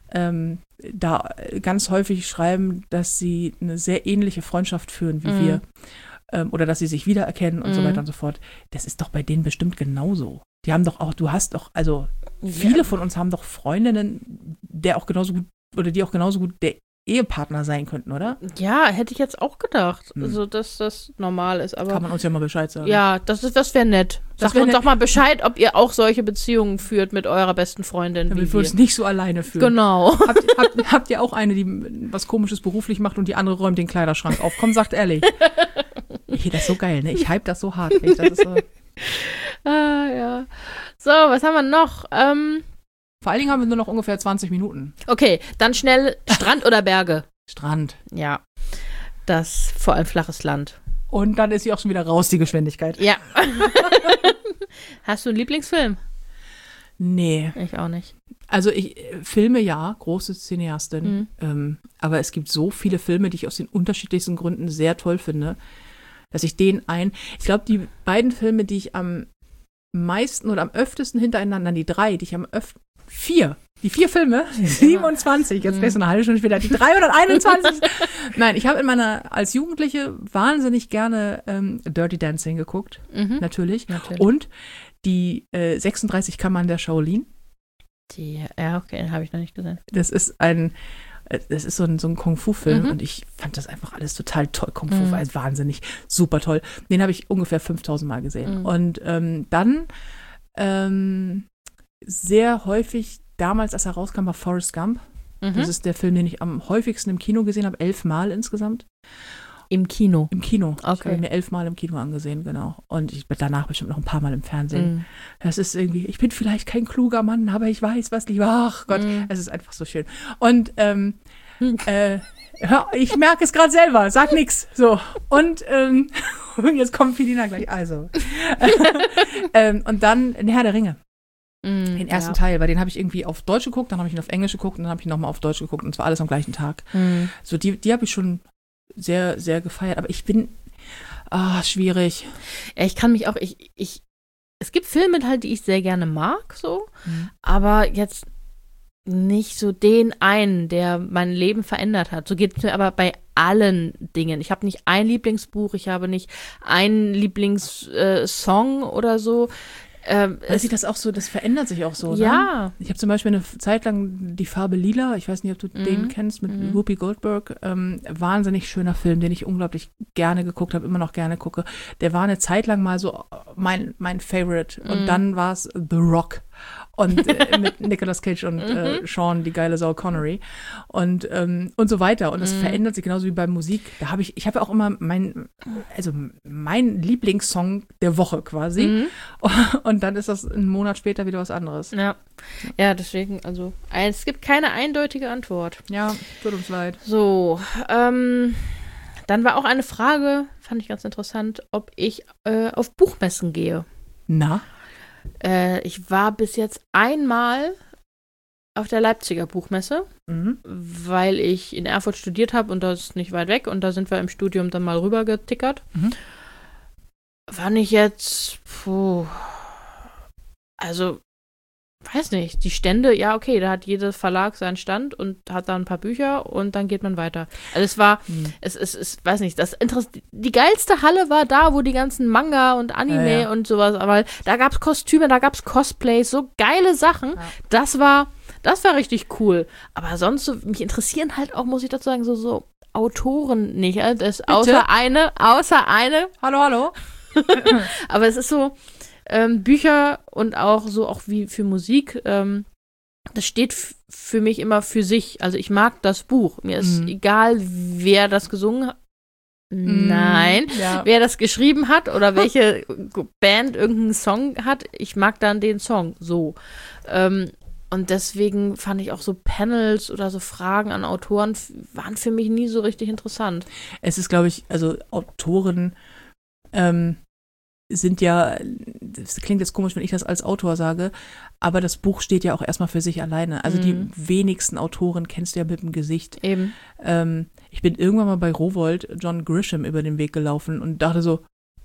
da ganz häufig schreiben, dass sie eine sehr ähnliche Freundschaft führen wie wir. Oder dass sie sich wiedererkennen und so weiter und so fort. Das ist doch bei denen bestimmt genauso. Die haben doch auch, viele von uns haben doch Freundinnen, die auch genauso gut der Ehepartner sein könnten, oder? Ja, hätte ich jetzt auch gedacht. Also, dass das normal ist. Aber kann man uns ja mal Bescheid sagen. Ja, das wäre nett. Sagt uns doch mal Bescheid, ob ihr auch solche Beziehungen führt mit eurer besten Freundin. Damit wir uns nicht so alleine fühlen. Genau. Habt ihr auch eine, die was Komisches beruflich macht und die andere räumt den Kleiderschrank auf? Komm, sagt ehrlich. Das ist so geil, ne? Ich hype das so hart. Das ist so. Ja. So, was haben wir noch? Vor allen Dingen haben wir nur noch ungefähr 20 Minuten. Okay, dann schnell Strand oder Berge? Strand. Ja, das vor allem flaches Land. Und dann ist sie auch schon wieder raus, die Geschwindigkeit. Ja. Hast du einen Lieblingsfilm? Nee. Ich auch nicht. Also Filme, ja, große Cineastin. Aber es gibt so viele Filme, die ich aus den unterschiedlichsten Gründen sehr toll finde, dass ich ich glaube, die beiden Filme, die ich am meisten oder am öftesten hintereinander, die 4 Filme, 27, jetzt gleich so eine halbe Stunde später, die 321. Nein, ich habe als Jugendliche wahnsinnig gerne Dirty Dancing geguckt, natürlich. Und die 36 Kammern der Shaolin. Okay, habe ich noch nicht gesehen. Das ist so ein Kung-Fu-Film und ich fand das einfach alles total toll. Kung-Fu war wahnsinnig, super toll. Den habe ich ungefähr 5000 Mal gesehen. Und dann sehr häufig, damals, als er rauskam, war Forrest Gump. Das ist der Film, den ich am häufigsten im Kino gesehen habe, 11 Mal insgesamt. Im Kino? Im Kino. Okay. Ich habe mir 11 Mal im Kino angesehen, genau. Und danach bestimmt noch ein paar Mal im Fernsehen. Das ist irgendwie, ich bin vielleicht kein kluger Mann, aber ich weiß, was lieber. Ach Gott, es ist einfach so schön. Und Ich merke es gerade selber, sag nix. So. Und jetzt kommt Felina gleich. Also. Und dann der Herr der Ringe. Den ersten Teil, weil den habe ich irgendwie auf Deutsch geguckt, dann habe ich ihn auf Englisch geguckt und dann habe ich ihn nochmal auf Deutsch geguckt und zwar alles am gleichen Tag. So, die habe ich schon sehr, sehr gefeiert, aber ich bin schwierig. Ja, ich kann mich auch, es gibt Filme halt, die ich sehr gerne mag, so, aber jetzt nicht so den einen, der mein Leben verändert hat. So geht es mir aber bei allen Dingen. Ich habe nicht ein Lieblingsbuch, ich habe nicht einen Lieblingssong oder so. Weil sich das auch so, das verändert sich auch so, ne? Ja. Ich habe zum Beispiel eine Zeit lang die Farbe Lila, ich weiß nicht, ob du den kennst, mit Whoopi Goldberg, wahnsinnig schöner Film, den ich unglaublich gerne geguckt habe, immer noch gerne gucke. Der war eine Zeit lang mal so mein Favorite und dann war es The Rock und mit Nicolas Cage und Sean, die geile Sau Connery und so weiter und das verändert sich genauso wie bei Musik. Da habe ich habe ja auch immer mein Lieblingssong der Woche quasi und dann ist das einen Monat später wieder was anderes. Ja, deswegen, also es gibt keine eindeutige Antwort. Ja, tut uns leid. So, dann war auch eine Frage, fand ich ganz interessant, ob ich auf Buchmessen gehe. Na? Ich war bis jetzt einmal auf der Leipziger Buchmesse, weil ich in Erfurt studiert habe und das ist nicht weit weg und da sind wir im Studium dann mal rüber getickert. Fand ich jetzt, also, weiß nicht, die Stände, ja okay, da hat jeder Verlag seinen Stand und hat da ein paar Bücher und dann geht man weiter. Also es war, es weiß nicht, die geilste Halle war da, wo die ganzen Manga und Anime und sowas, aber da gab's Kostüme, da gab's Cosplays, so geile Sachen, das war richtig cool. Aber sonst, so, mich interessieren halt auch, muss ich dazu sagen, so Autoren nicht, außer eine. Hallo. Aber es ist so, Bücher und auch wie für Musik, das steht für mich immer für sich. Also ich mag das Buch. Mir ist egal, wer das gesungen hat. Wer das geschrieben hat oder welche Band irgendeinen Song hat. Ich mag dann den Song so. Und deswegen fand ich auch so Panels oder so Fragen an Autoren waren für mich nie so richtig interessant. Es ist, glaube ich, also Autoren sind ja, das klingt jetzt komisch, wenn ich das als Autor sage, aber das Buch steht ja auch erstmal für sich alleine. Also die wenigsten Autoren kennst du ja mit dem Gesicht. Eben. Ich bin irgendwann mal bei Rowohlt John Grisham über den Weg gelaufen und dachte so,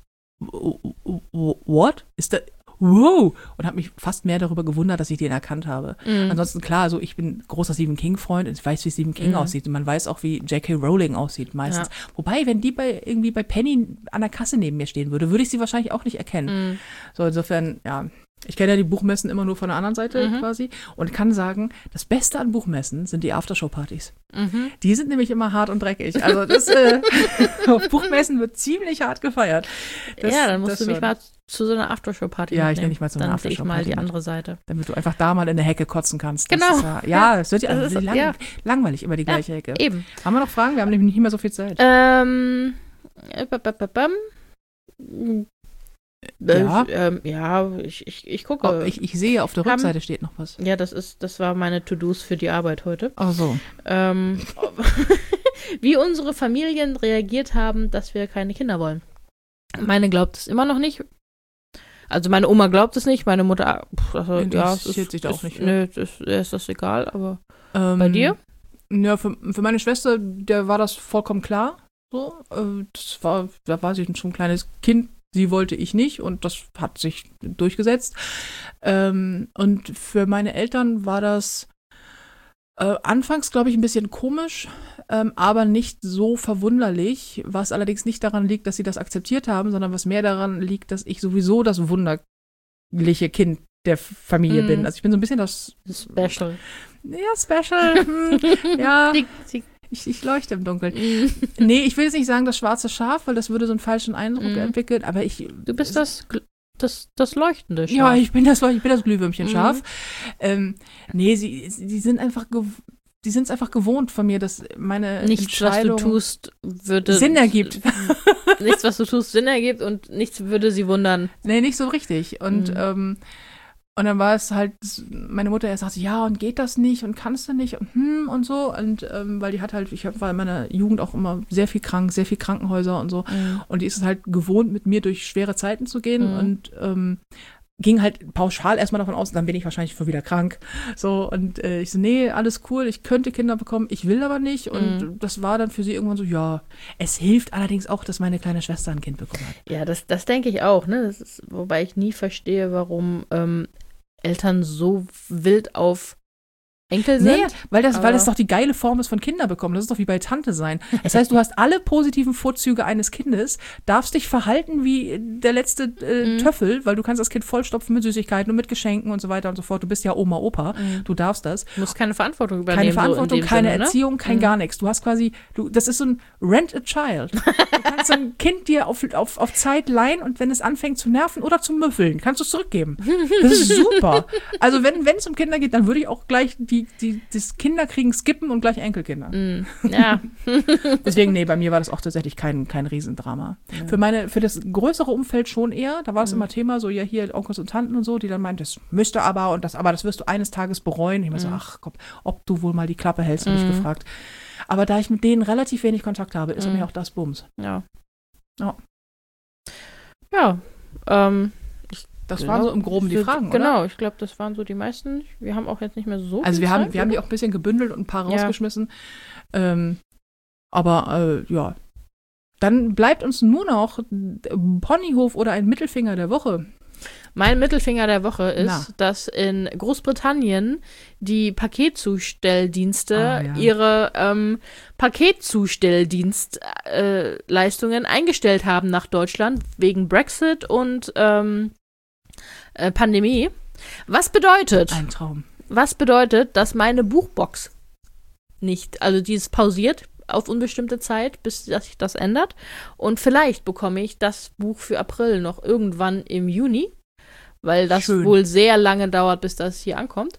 what? Ist das? Wow! Und habe mich fast mehr darüber gewundert, dass ich den erkannt habe. Ansonsten, klar, also ich bin großer Stephen King-Freund und ich weiß, wie Stephen King aussieht. Und man weiß auch, wie J.K. Rowling aussieht meistens. Ja. Wobei, wenn die irgendwie bei Penny an der Kasse neben mir stehen würde ich sie wahrscheinlich auch nicht erkennen. So, insofern, ja. Ich kenne ja die Buchmessen immer nur von der anderen Seite quasi und kann sagen, das Beste an Buchmessen sind die Aftershow-Partys. Die sind nämlich immer hart und dreckig. Also das auf Buchmessen wird ziemlich hart gefeiert. Dann musst du mich mal zu so einer Aftershow-Party ich nenne dich mal zu einer Aftershow-Party. Dann mal die andere Seite. Damit du einfach da mal in der Hecke kotzen kannst. Genau. Es wird ja langweilig, immer die gleiche Hecke. Eben. Haben wir noch Fragen? Wir haben nämlich nicht mehr so viel Zeit. Ich gucke. Ich sehe, auf der Rückseite steht noch was. Ja, das war meine To-Dos für die Arbeit heute. Ach so. Wie unsere Familien reagiert haben, dass wir keine Kinder wollen. Meine glaubt es immer noch nicht. Also meine Oma glaubt es nicht, meine Mutter, interessiert sich da auch nicht. Nö, ist das egal, aber bei dir? Ja, für meine Schwester, der war das vollkommen klar. So, da war sie schon ein kleines Kind. Sie wollte ich nicht und das hat sich durchgesetzt. Und für meine Eltern war das anfangs, glaube ich, ein bisschen komisch, aber nicht so verwunderlich, was allerdings nicht daran liegt, dass sie das akzeptiert haben, sondern was mehr daran liegt, dass ich sowieso das wunderliche Kind der Familie bin. Also ich bin so ein bisschen das Special. Ja, Special. Ja. Ich leuchte im Dunkeln. Nee, ich will jetzt nicht sagen das schwarze Schaf, weil das würde so einen falschen Eindruck entwickeln, aber Du bist das leuchtende Schaf. Ja, ich bin das Glühwürmchen-Schaf. Nee, sie sind einfach die sind es einfach gewohnt von mir, dass meine nichts, Entscheidung was du tust, würde Sinn ergibt. Nichts, was du tust, Sinn ergibt und nichts würde sie wundern. Nee, nicht so richtig. Und Und dann war es halt, meine Mutter erst sagte, ja, und geht das nicht und kannst du nicht und so. Und weil die hat halt, ich war in meiner Jugend auch immer sehr viel krank, sehr viel Krankenhäuser und so. Und die ist es halt gewohnt, mit mir durch schwere Zeiten zu gehen und ging halt pauschal erstmal davon aus, dann bin ich wahrscheinlich schon wieder krank. So, und ich so, nee, alles cool, ich könnte Kinder bekommen, ich will aber nicht. Und das war dann für sie irgendwann so, ja. Es hilft allerdings auch, dass meine kleine Schwester ein Kind bekommen hat. Ja, das denke ich auch, ne? Das ist, wobei ich nie verstehe, warum Eltern so wild auf Enkel sind. Nee, weil das doch die geile Form ist von Kinder bekommen. Das ist doch wie bei Tante sein. Das heißt, du hast alle positiven Vorzüge eines Kindes, darfst dich verhalten wie der letzte Töffel, weil du kannst das Kind vollstopfen mit Süßigkeiten und mit Geschenken und so weiter und so fort. Du bist ja Oma, Opa. Du darfst das. Du musst keine Verantwortung übernehmen. Keine Verantwortung, so keine Sinne, Erziehung, kein gar nichts. Du hast quasi, das ist so ein Rent a Child. Du kannst so ein Kind dir auf Zeit leihen und wenn es anfängt zu nerven oder zu müffeln, kannst du es zurückgeben. Das ist super. Also wenn es um Kinder geht, dann würde ich auch gleich das Kinderkriegen skippen und gleich Enkelkinder. Ja. Deswegen, nee, bei mir war das auch tatsächlich kein Riesendrama. Ja. Für das größere Umfeld schon eher, da war es immer Thema, so ja hier Onkels und Tanten und so, die dann meinten, das müsste aber das wirst du eines Tages bereuen. Ich meine so, ach komm, ob du wohl mal die Klappe hältst, habe ich gefragt. Aber da ich mit denen relativ wenig Kontakt habe, ist mir auch das Bums. Ja. Ja. Ja, das waren so im Groben die Fragen, oder? Genau, ich glaube, das waren so die meisten. Wir haben auch jetzt nicht mehr so viel Also wir Zeit, haben die auch ein bisschen gebündelt und ein paar rausgeschmissen. Aber ja, dann bleibt uns nur noch Ponyhof oder ein Mittelfinger der Woche. Mein Mittelfinger der Woche ist, dass in Großbritannien die Paketzustelldienste ihre Paketzustelldienstleistungen eingestellt haben nach Deutschland wegen Brexit und Pandemie. Was bedeutet? Ein Traum. Was bedeutet, dass meine Buchbox nicht, also die ist pausiert auf unbestimmte Zeit, bis sich das ändert. Und vielleicht bekomme ich das Buch für April noch irgendwann im Juni, weil das wohl sehr lange dauert, bis das hier ankommt.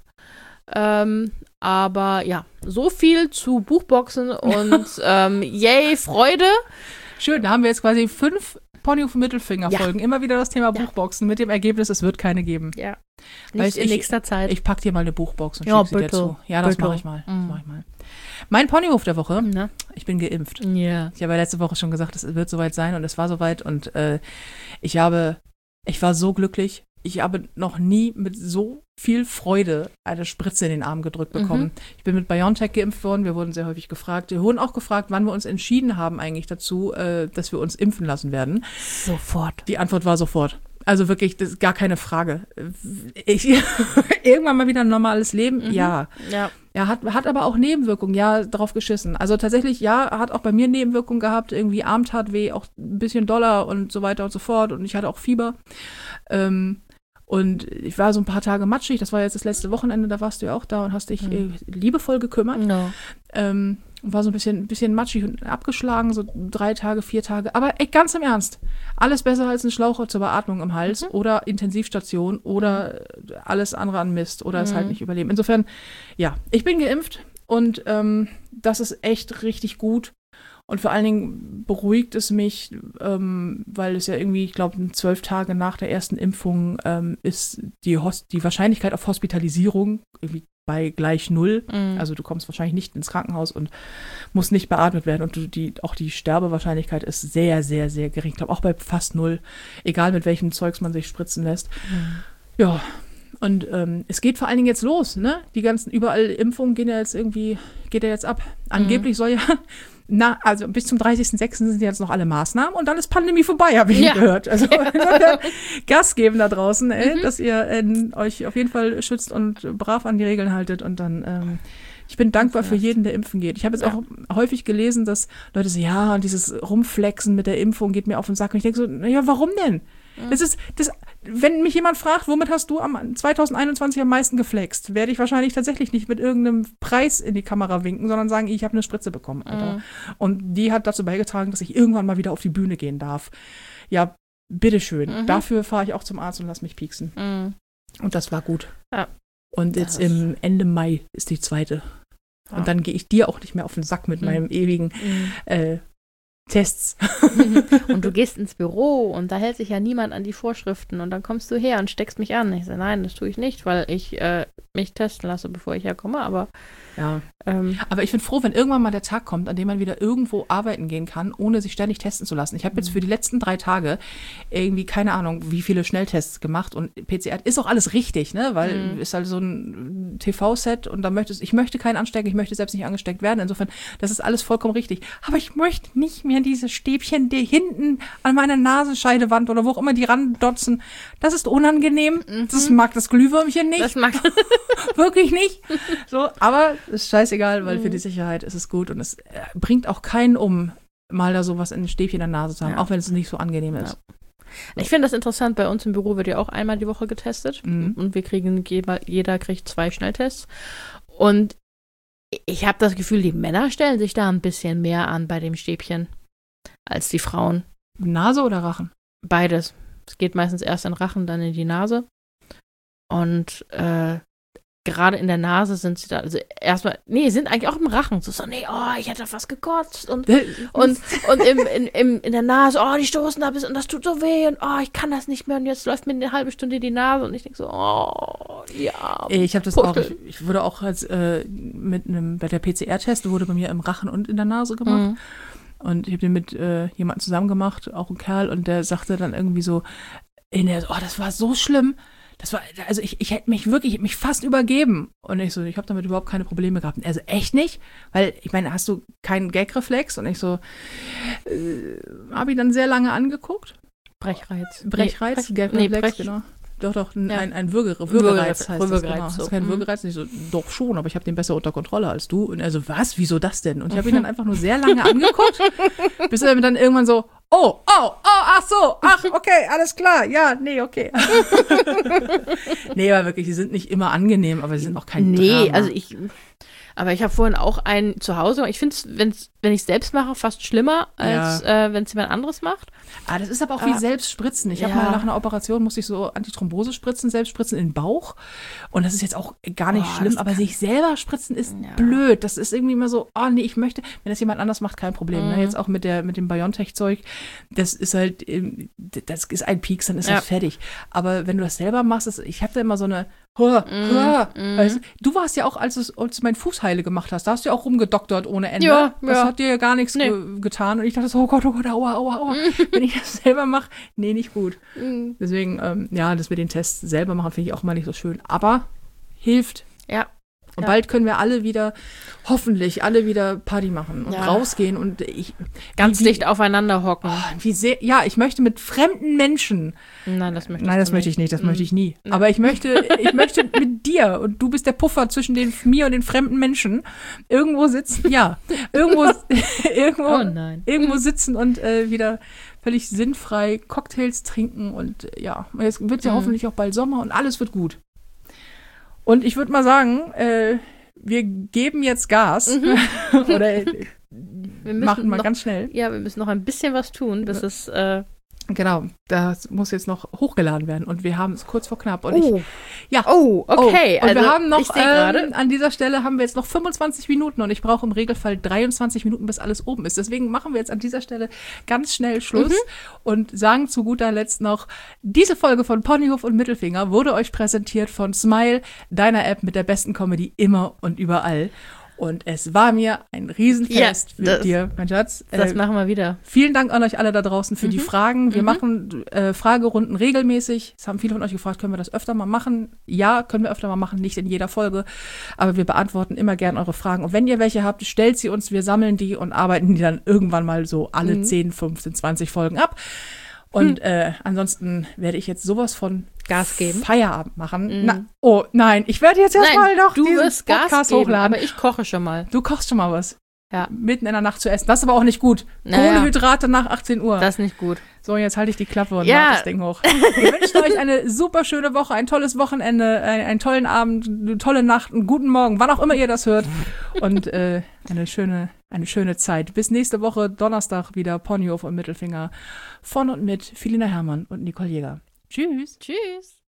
Aber ja, so viel zu Buchboxen und yay, Freude. Schön, da haben wir jetzt quasi 5 Ponyhof Mittelfinger-Folgen. Immer wieder das Thema Buchboxen mit dem Ergebnis, es wird keine geben. Ja. Nicht in nächster Zeit. Ich pack dir mal eine Buchbox und schick sie dir zu. Ja, das mache ich mal. Mein Ponyhof der Woche. Ich bin geimpft. Ja. Ich habe ja letzte Woche schon gesagt, es wird soweit sein und es war soweit und ich war so glücklich. Ich habe noch nie mit so viel Freude eine Spritze in den Arm gedrückt bekommen. Ich bin mit BioNTech geimpft worden. Wir wurden sehr häufig gefragt. Wir wurden auch gefragt, wann wir uns entschieden haben eigentlich dazu, dass wir uns impfen lassen werden. Sofort. Die Antwort war sofort. Also wirklich, das ist gar keine Frage. Irgendwann mal wieder ein normales Leben? Ja. Ja, hat aber auch Nebenwirkungen, ja, drauf geschissen. Also tatsächlich, ja, hat auch bei mir Nebenwirkungen gehabt, irgendwie Armtatweh, auch ein bisschen doller und so weiter und so fort. Und ich hatte auch Fieber. Und ich war so ein paar Tage matschig, das war jetzt das letzte Wochenende, da warst du ja auch da und hast dich liebevoll gekümmert. War so ein bisschen matschig und abgeschlagen, so 3 Tage, 4 Tage. Aber ey, ganz im Ernst, alles besser als ein Schlauch zur Beatmung im Hals oder Intensivstation oder alles andere an Mist oder es halt nicht überleben. Insofern, ja, ich bin geimpft und das ist echt richtig gut. Und vor allen Dingen beruhigt es mich, weil es ja irgendwie, ich glaube, 12 Tage nach der ersten Impfung ist die Wahrscheinlichkeit auf Hospitalisierung irgendwie bei gleich 0. Also du kommst wahrscheinlich nicht ins Krankenhaus und musst nicht beatmet werden. Und auch die Sterbewahrscheinlichkeit ist sehr, sehr, sehr gering. Ich glaube auch bei fast 0, egal mit welchem Zeugs man sich spritzen lässt. Ja, und es geht vor allen Dingen jetzt los, ne? Die ganzen überall Impfungen geht ja jetzt ab. Angeblich soll ja also bis zum 30.06. sind jetzt noch alle Maßnahmen und dann ist Pandemie vorbei, habe ich gehört. Also Gas geben da draußen, dass ihr euch auf jeden Fall schützt und brav an die Regeln haltet und dann ich bin dankbar für jeden, der impfen geht. Ich habe jetzt auch häufig gelesen, dass Leute so, ja, und dieses Rumflexen mit der Impfung geht mir auf den Sack. Und ich denke so, naja, warum denn? Wenn mich jemand fragt, womit hast du 2021 am meisten geflext, werde ich wahrscheinlich tatsächlich nicht mit irgendeinem Preis in die Kamera winken, sondern sagen, ich habe eine Spritze bekommen, Alter. Und die hat dazu beigetragen, dass ich irgendwann mal wieder auf die Bühne gehen darf. Ja, bitteschön. Dafür fahre ich auch zum Arzt und lass mich pieksen. Und das war gut. Ja. Und jetzt im Ende Mai ist die zweite. Und dann gehe ich dir auch nicht mehr auf den Sack mit meinem ewigen Tests. Und du gehst ins Büro und da hält sich ja niemand an die Vorschriften und dann kommst du her und steckst mich an. Ich sage, nein, das tue ich nicht, weil ich mich testen lasse, bevor ich herkomme, aber ja. Aber ich bin froh, wenn irgendwann mal der Tag kommt, an dem man wieder irgendwo arbeiten gehen kann, ohne sich ständig testen zu lassen. Ich habe jetzt für die letzten 3 Tage irgendwie, keine Ahnung, wie viele Schnelltests gemacht und PCR ist auch alles richtig, ne, weil ist halt so ein TV-Set und ich möchte keinen anstecken, ich möchte selbst nicht angesteckt werden. Insofern, das ist alles vollkommen richtig. Aber ich möchte nicht mehr diese Stäbchen, die hinten an meiner Nasenscheidewand oder wo auch immer die randotzen. Das ist unangenehm. Das mag das Glühwürmchen nicht. das mag Wirklich nicht. So, aber ist scheißegal, weil für die Sicherheit ist es gut und es bringt auch keinen mal da sowas in ein Stäbchen in der Nase zu haben, auch wenn es nicht so angenehm ist. Ja. Ich finde das interessant, bei uns im Büro wird ja auch einmal die Woche getestet und wir kriegen, jeder kriegt 2 Schnelltests und ich habe das Gefühl, die Männer stellen sich da ein bisschen mehr an bei dem Stäbchen als die Frauen. Nase oder Rachen? Beides. Es geht meistens erst in den Rachen, dann in die Nase und gerade in der Nase sind sie da, also erstmal, sind eigentlich auch im Rachen. So, nee, ich hätte fast gekotzt. Und in der Nase, die stoßen da bis und das tut so weh und ich kann das nicht mehr und jetzt läuft mir eine halbe Stunde die Nase und ich denke so, ja. Ich habe das auch, ich wurde auch als bei der PCR-Test wurde bei mir im Rachen und in der Nase gemacht. Und ich habe den mit jemandem zusammen gemacht, auch ein Kerl, und der sagte dann irgendwie so, das war so schlimm. Also ich hätte mich fast übergeben. Und ich so, ich habe damit überhaupt keine Probleme gehabt. Also echt nicht? Weil, ich meine, hast du keinen Gag-Reflex? Und ich so, habe ich dann sehr lange angeguckt. Brechreiz, Gag-Reflex, genau. Doch, ein Würgereiz heißt das, genau. Das ist kein Würgereiz. Und ich so, doch schon, aber ich habe den besser unter Kontrolle als du. Und also, was? Wieso das denn? Und ich habe ihn dann einfach nur sehr lange angeguckt, bis er dann irgendwann so, ach, okay, alles klar, ja, nee, okay. Nee, aber wirklich, die sind nicht immer angenehm, aber sie sind auch kein Drama. Also aber ich habe vorhin auch einen zu Hause. Ich finde es, wenn ich es selbst mache, fast schlimmer, als wenn es jemand anderes macht. Das ist aber auch wie Selbstspritzen. Ich habe mal nach einer Operation, musste ich so Antithrombose spritzen, Selbstspritzen in den Bauch. Und das ist jetzt auch gar nicht schlimm, aber sich selber spritzen ist blöd. Das ist irgendwie immer so, nee, ich möchte, wenn das jemand anders macht, kein Problem. Ne? Jetzt auch mit dem BioNTech-Zeug, das ist halt, das ist ein Pieks, dann ist das fertig. Aber wenn du das selber machst, ich habe da immer so eine weißt du warst ja auch, als du meinen Fuß heile gemacht hast, da hast du ja auch rumgedoktert ohne Ende. Ja, das hat dir ja gar nichts getan. Und ich dachte so, oh Gott, aua. Wenn ich das selber mache, nicht gut. Deswegen, das mit den Tests selber machen, finde ich auch mal nicht so schön. Aber hilft. Ja. Und bald können wir hoffentlich alle wieder Party machen und rausgehen und ganz dicht aufeinander hocken. Ich möchte mit fremden Menschen. Nein, das möchte ich nicht. Das möchte ich nie. Aber ich möchte mit dir und du bist der Puffer zwischen mir und den fremden Menschen irgendwo sitzen. Ja, irgendwo sitzen und wieder völlig sinnfrei Cocktails trinken und jetzt wird ja hoffentlich auch bald Sommer und alles wird gut. Und ich würde mal sagen, wir geben jetzt Gas. Oder machen mal ganz schnell. Ja, wir müssen noch ein bisschen was tun, bis es Genau, das muss jetzt noch hochgeladen werden und wir haben es kurz vor knapp. Und okay. Und also, wir haben noch, an dieser Stelle haben wir jetzt noch 25 Minuten und ich brauche im Regelfall 23 Minuten, bis alles oben ist. Deswegen machen wir jetzt an dieser Stelle ganz schnell Schluss und sagen zu guter Letzt noch, diese Folge von Ponyhof und Mittelfinger wurde euch präsentiert von Smile, deiner App mit der besten Comedy immer und überall. Und es war mir ein Riesenfest mit dir, mein Schatz. Das machen wir wieder. Vielen Dank an euch alle da draußen für die Fragen. Wir machen Fragerunden regelmäßig. Es haben viele von euch gefragt, können wir das öfter mal machen? Ja, können wir öfter mal machen, nicht in jeder Folge. Aber wir beantworten immer gern eure Fragen. Und wenn ihr welche habt, stellt sie uns. Wir sammeln die und arbeiten die dann irgendwann mal so alle 10, 15, 20 Folgen ab. Und ansonsten werde ich jetzt sowas von Gas geben. Feierabend machen. Nein, ich werde jetzt erstmal noch diesen Podcast hochladen. Aber ich koche schon mal. Du kochst schon mal was. Ja. Mitten in der Nacht zu essen. Das ist aber auch nicht gut. Kohlenhydrate nach 18 Uhr. Das ist nicht gut. So, jetzt halte ich die Klappe und mach das Ding hoch. Wir wünschen euch eine super schöne Woche, ein tolles Wochenende, einen tollen Abend, eine tolle Nacht, einen guten Morgen, wann auch immer ihr das hört. Und eine schöne Zeit. Bis nächste Woche, Donnerstag wieder Ponyhof und Mittelfinger von und mit Filina Herrmann und Nicole Jäger. Tschüss. Tschüss.